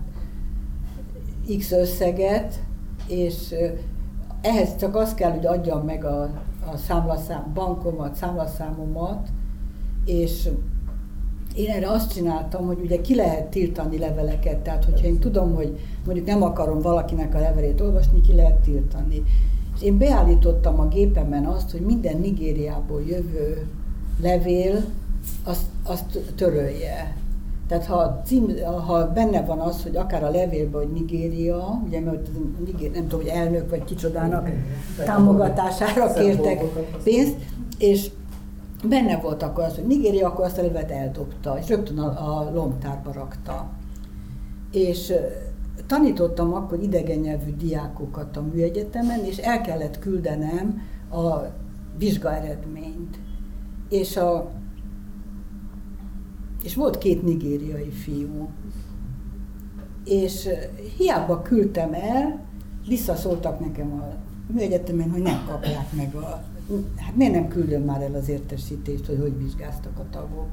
Speaker 2: X összeget, és ehhez csak azt kell, hogy adjam meg a, a számlaszám, bankomat, számlaszámomat, és én erre azt csináltam, hogy ugye ki lehet tiltani leveleket, tehát hogyha én tudom, hogy mondjuk nem akarom valakinek a levelét olvasni, ki lehet tiltani. És én beállítottam a gépemen azt, hogy minden Nigériából jövő levél azt, azt törölje. Tehát ha, cím, ha benne van az, hogy akár a levélben, hogy Nigéria, ugye mert Nigéria, nem tudom, hogy elnök vagy kicsodának támogatására kértek pénzt, és benne volt akkor az, hogy Nigéria, akkor azt a levelet eldobta, és rögtön a, a lomtárba rakta. És tanítottam akkor idegen nyelvű diákokat a műegyetemen, és el kellett küldenem a vizsgaeredményt. És, a, és volt két nigériai fiú. És hiába küldtem el, visszaszóltak nekem a műegyetemen, hogy nem kapják meg a... Hát miért nem küldöm már el az értesítést, hogy hogy vizsgáztak a tagok.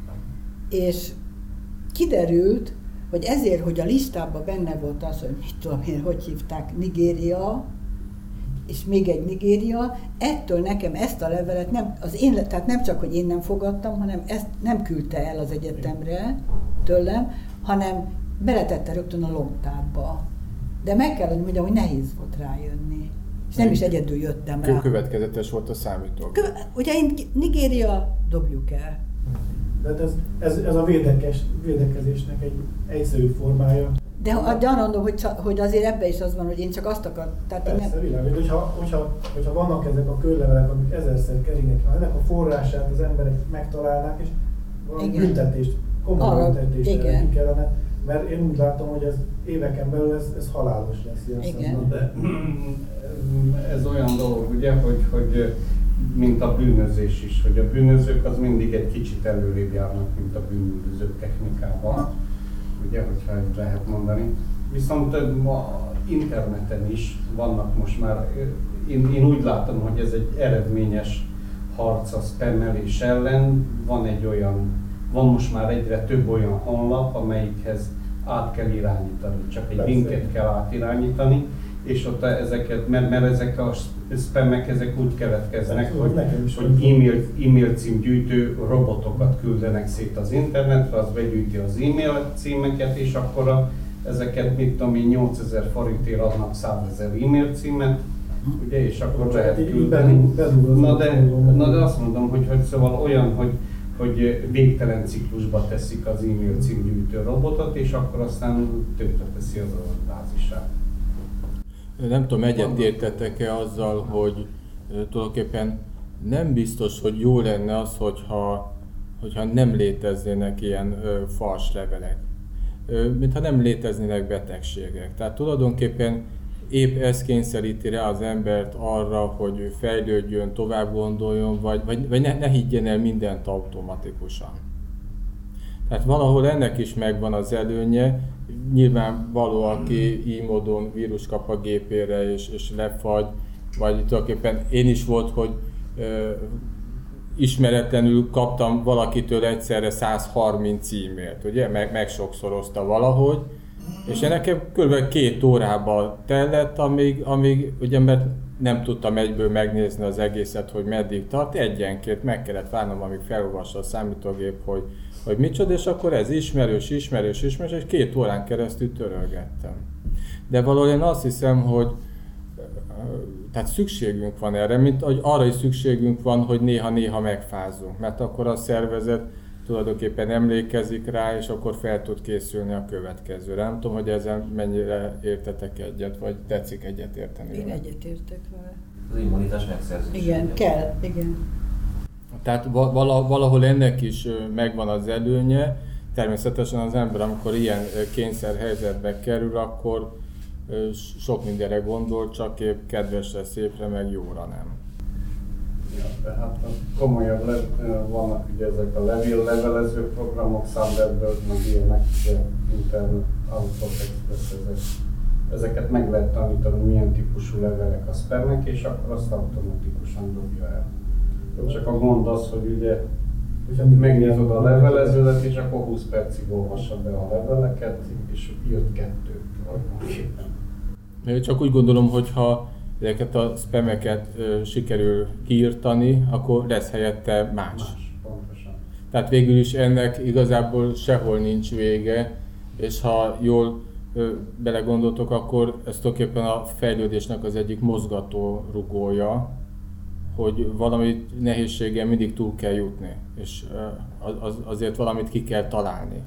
Speaker 2: És kiderült, hogy ezért, hogy a listában benne volt az, hogy mit tudom én, hogy hívták, Nigéria, és még egy Nigéria, ettől nekem ezt a levelet, nem, az én, tehát nem csak, hogy én nem fogadtam, hanem ezt nem küldte el az egyetemre tőlem, hanem beletette rögtön a lomtárba. De meg kell, hogy mondjam, hogy nehéz volt rájönni. És nem is egyedül jöttem rá.
Speaker 1: Következetes volt a számítógép.
Speaker 2: Kö- ugye én Nigéria, dobjuk el.
Speaker 5: Tehát ez, ez, ez a védekes, védekezésnek egy egyszerű formája.
Speaker 2: De arra mondom, hogy, hogy azért ebben is az van, hogy én csak azt akartam.
Speaker 5: Persze, nem... világos, hogyha, hogyha, hogyha vannak ezek a körlevelek, amik ezerszer keringnek, ha ennek a forrását az emberek megtalálnák, és valami büntetést, komoly büntetést ki kellene, mert én úgy látom, hogy ez éveken belül ez, ez halálos lesz.
Speaker 2: Igen.
Speaker 6: De ez olyan dolog, ugye, hogy, hogy mint a bűnözés is, hogy a bűnözők az mindig egy kicsit előrébb járnak, mint a bűnözők technikában, ugye, hogyha lehet mondani. Viszont ma interneten is vannak most már, én, én úgy látom, hogy ez egy eredményes harc a spammelés ellen. Van egy olyan, van most már egyre több olyan honlap, amelyikhez át kell irányítani, csak egy linket kell átirányítani, és ott ezeket, mert, mert ezek a spamek ezek úgy keletkeznek, hogy, hogy e-mail, e-mail címgyűjtő robotokat küldenek szét az internetre, az begyűjti az e-mail címeket, és akkor a, ezeket, mit tudom én, nyolcezer forintért adnak százezer e-mail címet, ugye, és akkor lehet küldeni. Na de, na de azt mondom, hogy, hogy szóval olyan, hogy hogy végtelen ciklusba teszik az e-mail címgyűjtő robotot, és akkor aztán tönkre teszi az adatbázisát.
Speaker 1: Nem tudom, egyetértetek-e azzal, hogy tulajdonképpen nem biztos, hogy jó lenne az, hogyha, hogyha nem léteznének ilyen ö, fals levelek. Ö, mintha nem léteznének betegségek. Tehát tulajdonképpen épp ez kényszeríti rá az embert arra, hogy fejlődjön, tovább gondoljon, vagy, vagy, vagy ne, ne higgyen el mindent automatikusan. Tehát valahol ennek is megvan az előnye, nyilvánvaló, aki így módon vírus kap a gépére és, és lefagy, vagy tulajdonképpen én is volt, hogy ö, ismeretlenül kaptam valakitől egyszerre száz harminc e-mailt, ugye, meg, meg sokszorozta valahogy, és nekem kb. két órába tellett, amíg, amíg, ugye, mert nem tudtam egyből megnézni az egészet, hogy meddig tart, egyenként meg kellett várnom, amíg felolvassa a számítógép, hogy, hogy micsoda, és akkor ez ismerős, ismerős, ismerős, és két órán keresztül törölgettem. De valahol én azt hiszem, hogy tehát szükségünk van erre, mint hogy arra is szükségünk van, hogy néha-néha megfázunk, mert akkor a szervezet tulajdonképpen emlékezik rá, és akkor fel tud készülni a következőre. Nem tudom, hogy ezen mennyire értetek egyet, vagy tetszik egyet érteni.
Speaker 2: Én egyet értek vele.
Speaker 3: Az immunitás megszerzése.
Speaker 2: Igen, kell, igen.
Speaker 1: Tehát valahol ennek is megvan az előnye. Természetesen az ember, amikor ilyen kényszerhelyzetbe kerül, akkor sok mindenre gondol, csak épp kedvesre, szépre, meg jóra nem.
Speaker 6: Ja, de hát komolyabb le, vannak ugye ezek a levél levelező programok, Thunderbird, meg ilyenek, ugye Internet, Autotext, ezek, ezeket meg lehet tanítani, milyen típusú levelek a spammek, és akkor azt automatikusan dobja el. Csak a gond az, hogy ugye megnyitod a leveleződet, és akkor húsz percig olvassa be a leveleket, és írt kettőt tulajdonképpen.
Speaker 1: Csak úgy gondolom, hogy ha ezeket a spameket ö, sikerül kiírtani, akkor lesz helyette más.
Speaker 6: Más, pontosan.
Speaker 1: Tehát végül is ennek igazából sehol nincs vége, és ha jól ö, belegondoltok, akkor ez tulajdonképpen a fejlődésnek az egyik mozgató rugója, hogy valami nehézséggel mindig túl kell jutni, és ö, az, azért valamit ki kell találni.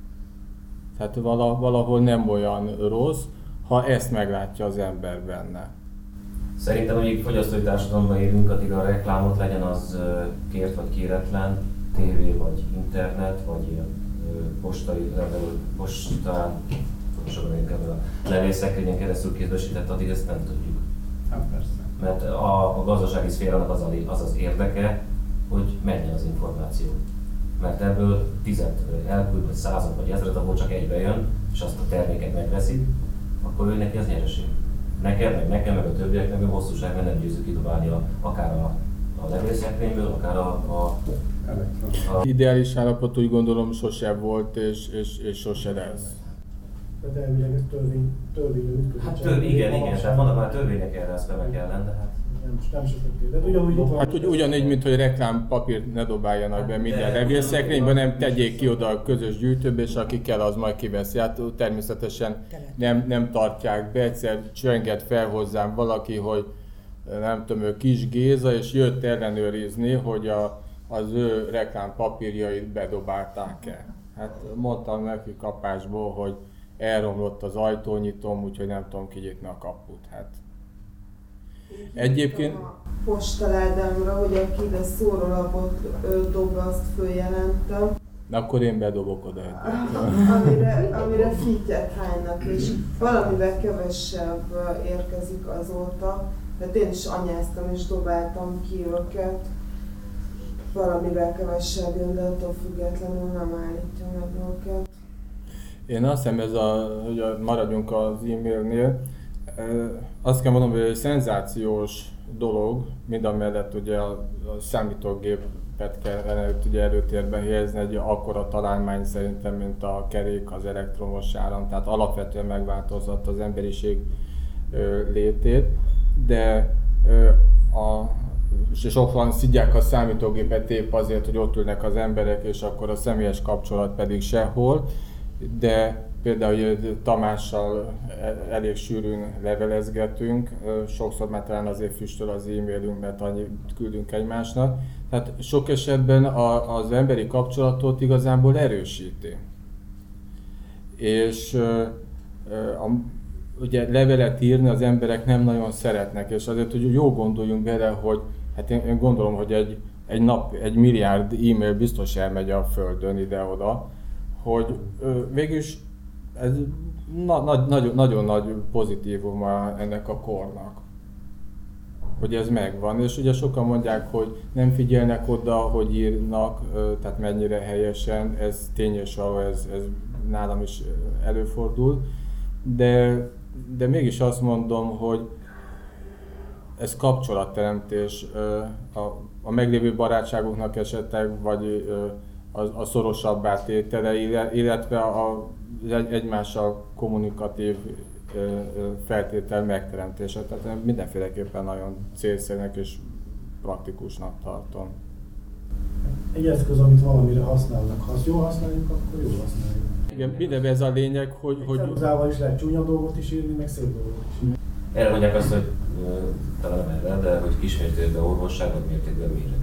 Speaker 1: Tehát valahol nem olyan rossz, ha ezt meglátja az ember benne.
Speaker 3: Szerintem, amíg fogyasztói társadalomban élünk, addig a reklámot, legyen az kért vagy kéretlen, tévé vagy internet, vagy ilyen postai levelő, postán, pontosabban inkább a levélszekrényen keresztül kézbesített, addig ezt nem tudjuk.
Speaker 6: Hát persze.
Speaker 3: Mert a, a gazdasági szférának az, az az érdeke, hogy menjen az információ. Mert ebből tizet elküld, vagy százat, vagy ezret, abból csak egybe jön, és azt a terméket megveszik, akkor ő neki az nyereség. Nekem, meg nekem, meg a többieknek, meg a hosszúságban nem győzzük kidobálni a, akár a, a levélszekrényből, akár a, a,
Speaker 1: a... Ideális állapot úgy gondolom sose volt, és, és, és sose lesz.
Speaker 5: De elvileg ez törvény, törvény
Speaker 3: Hát tör, igen, igen, tehát vannak már törvények erre a spamek ellen, de hát...
Speaker 5: Nem, nem sokat. De ugyanúgy itt van.
Speaker 1: Hát ugy, ugyanígy, mint hogy reklámpapírt ne dobáljanak be minden levélszekrénybe, nem tegyék ki oda a közös gyűjtőbe, és aki kell, az majd kiveszi. Hát természetesen nem, nem tartják be, egyszer csönget fel hozzám valaki, hogy nem tudom, ő Kis Géza, és jött ellenőrizni, hogy a, az ő reklámpapírjait bedobálták-e. Hát mondtam neki kapásból, hogy elromlott az ajtónyitóm, úgyhogy nem tudom kinyitni a kaput. Hát. Egyébként...
Speaker 7: A postaládámra, hogy aki ide szórólapot dob, azt följelentem.
Speaker 1: Na akkor én bedobok oda egyet.
Speaker 7: amire, amire fittyet hánynak, és valamivel kevesebb érkezik azóta. Tehát én is anyáztam és dobáltam ki őket. Valamivel kevesebb jön, de attól függetlenül nem állítja meg őket.
Speaker 1: Én azt hiszem, ez a, hogy maradjunk az e-mailnél, azt kell mondanom, hogy egy szenzációs dolog, mindamellett ugye a, a számítógépet kellene ugye előtérbe helyezni, egy akkora találmány szerintem, mint a kerék, az elektromos áram, tehát alapvetően megváltozott az emberiség ö, létét, de ö, a, sokan szidják a számítógépet épp azért, hogy ott ülnek az emberek, és akkor a személyes kapcsolat pedig sehol, de például Tamással elég sűrűn levelezgetünk, sokszor már talán azért füstöl az e-mailünk, mert annyit küldünk egymásnak. Tehát sok esetben a, az emberi kapcsolatot igazából erősíti. És a, ugye levelet írni az emberek nem nagyon szeretnek, és azért, hogy jó gondoljunk bele, hogy hát én, én gondolom, hogy egy, egy nap egy milliárd e-mail biztos elmegy a Földön ide-oda, hogy végülis ez na, na, nagyon, nagyon nagy pozitívuma ennek a kornak, hogy ez megvan. És ugye sokan mondják, hogy nem figyelnek oda, hogy írnak, tehát mennyire helyesen, ez tény és való, ez, ez nálam is előfordul, de, de mégis azt mondom, hogy ez kapcsolatteremtés a a meglévő barátságoknak esetleg, vagy a, a szorosabbá tétele, illetve a, egy, egymással kommunikatív feltétel megteremtése. Tehát mindenféleképpen nagyon célszerűnek és praktikusnak tartom.
Speaker 5: Egy eszköz, amit valamire használnak, ha azt jól használjuk, akkor jól használjuk.
Speaker 1: Igen, mindenben ez a lényeg, hogy... hogy
Speaker 5: Ceruzával is lehet csúnya dolgot is írni, meg szép dolgot is írni.
Speaker 3: Erre mondják azt, hogy talán nem erre, de hogy kismértékben orvosság, vagy mértékben méreg.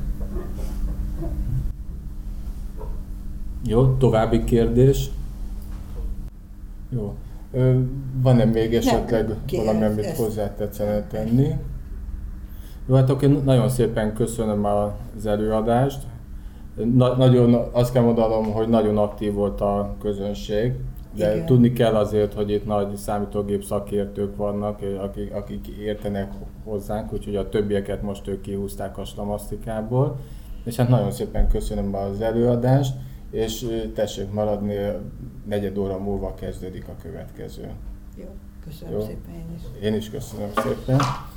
Speaker 1: Jó, további kérdés. Jó. Van-e még esetleg nem, valami, amit ezt hozzá tetszene tenni? Jó, hát oké, nagyon szépen köszönöm az előadást. Na, nagyon, azt kell mondanom, hogy nagyon aktív volt a közönség, de igen, tudni kell azért, hogy itt nagy számítógép szakértők vannak, akik, akik értenek hozzánk, úgyhogy a többieket most ők kihúzták a slamasztikából. És hát nagyon szépen köszönöm az előadást, és tessék maradni, negyed óra múlva kezdődik a következő.
Speaker 2: Jó, köszönöm
Speaker 1: Jó?
Speaker 2: szépen én is.
Speaker 1: Én is köszönöm szépen.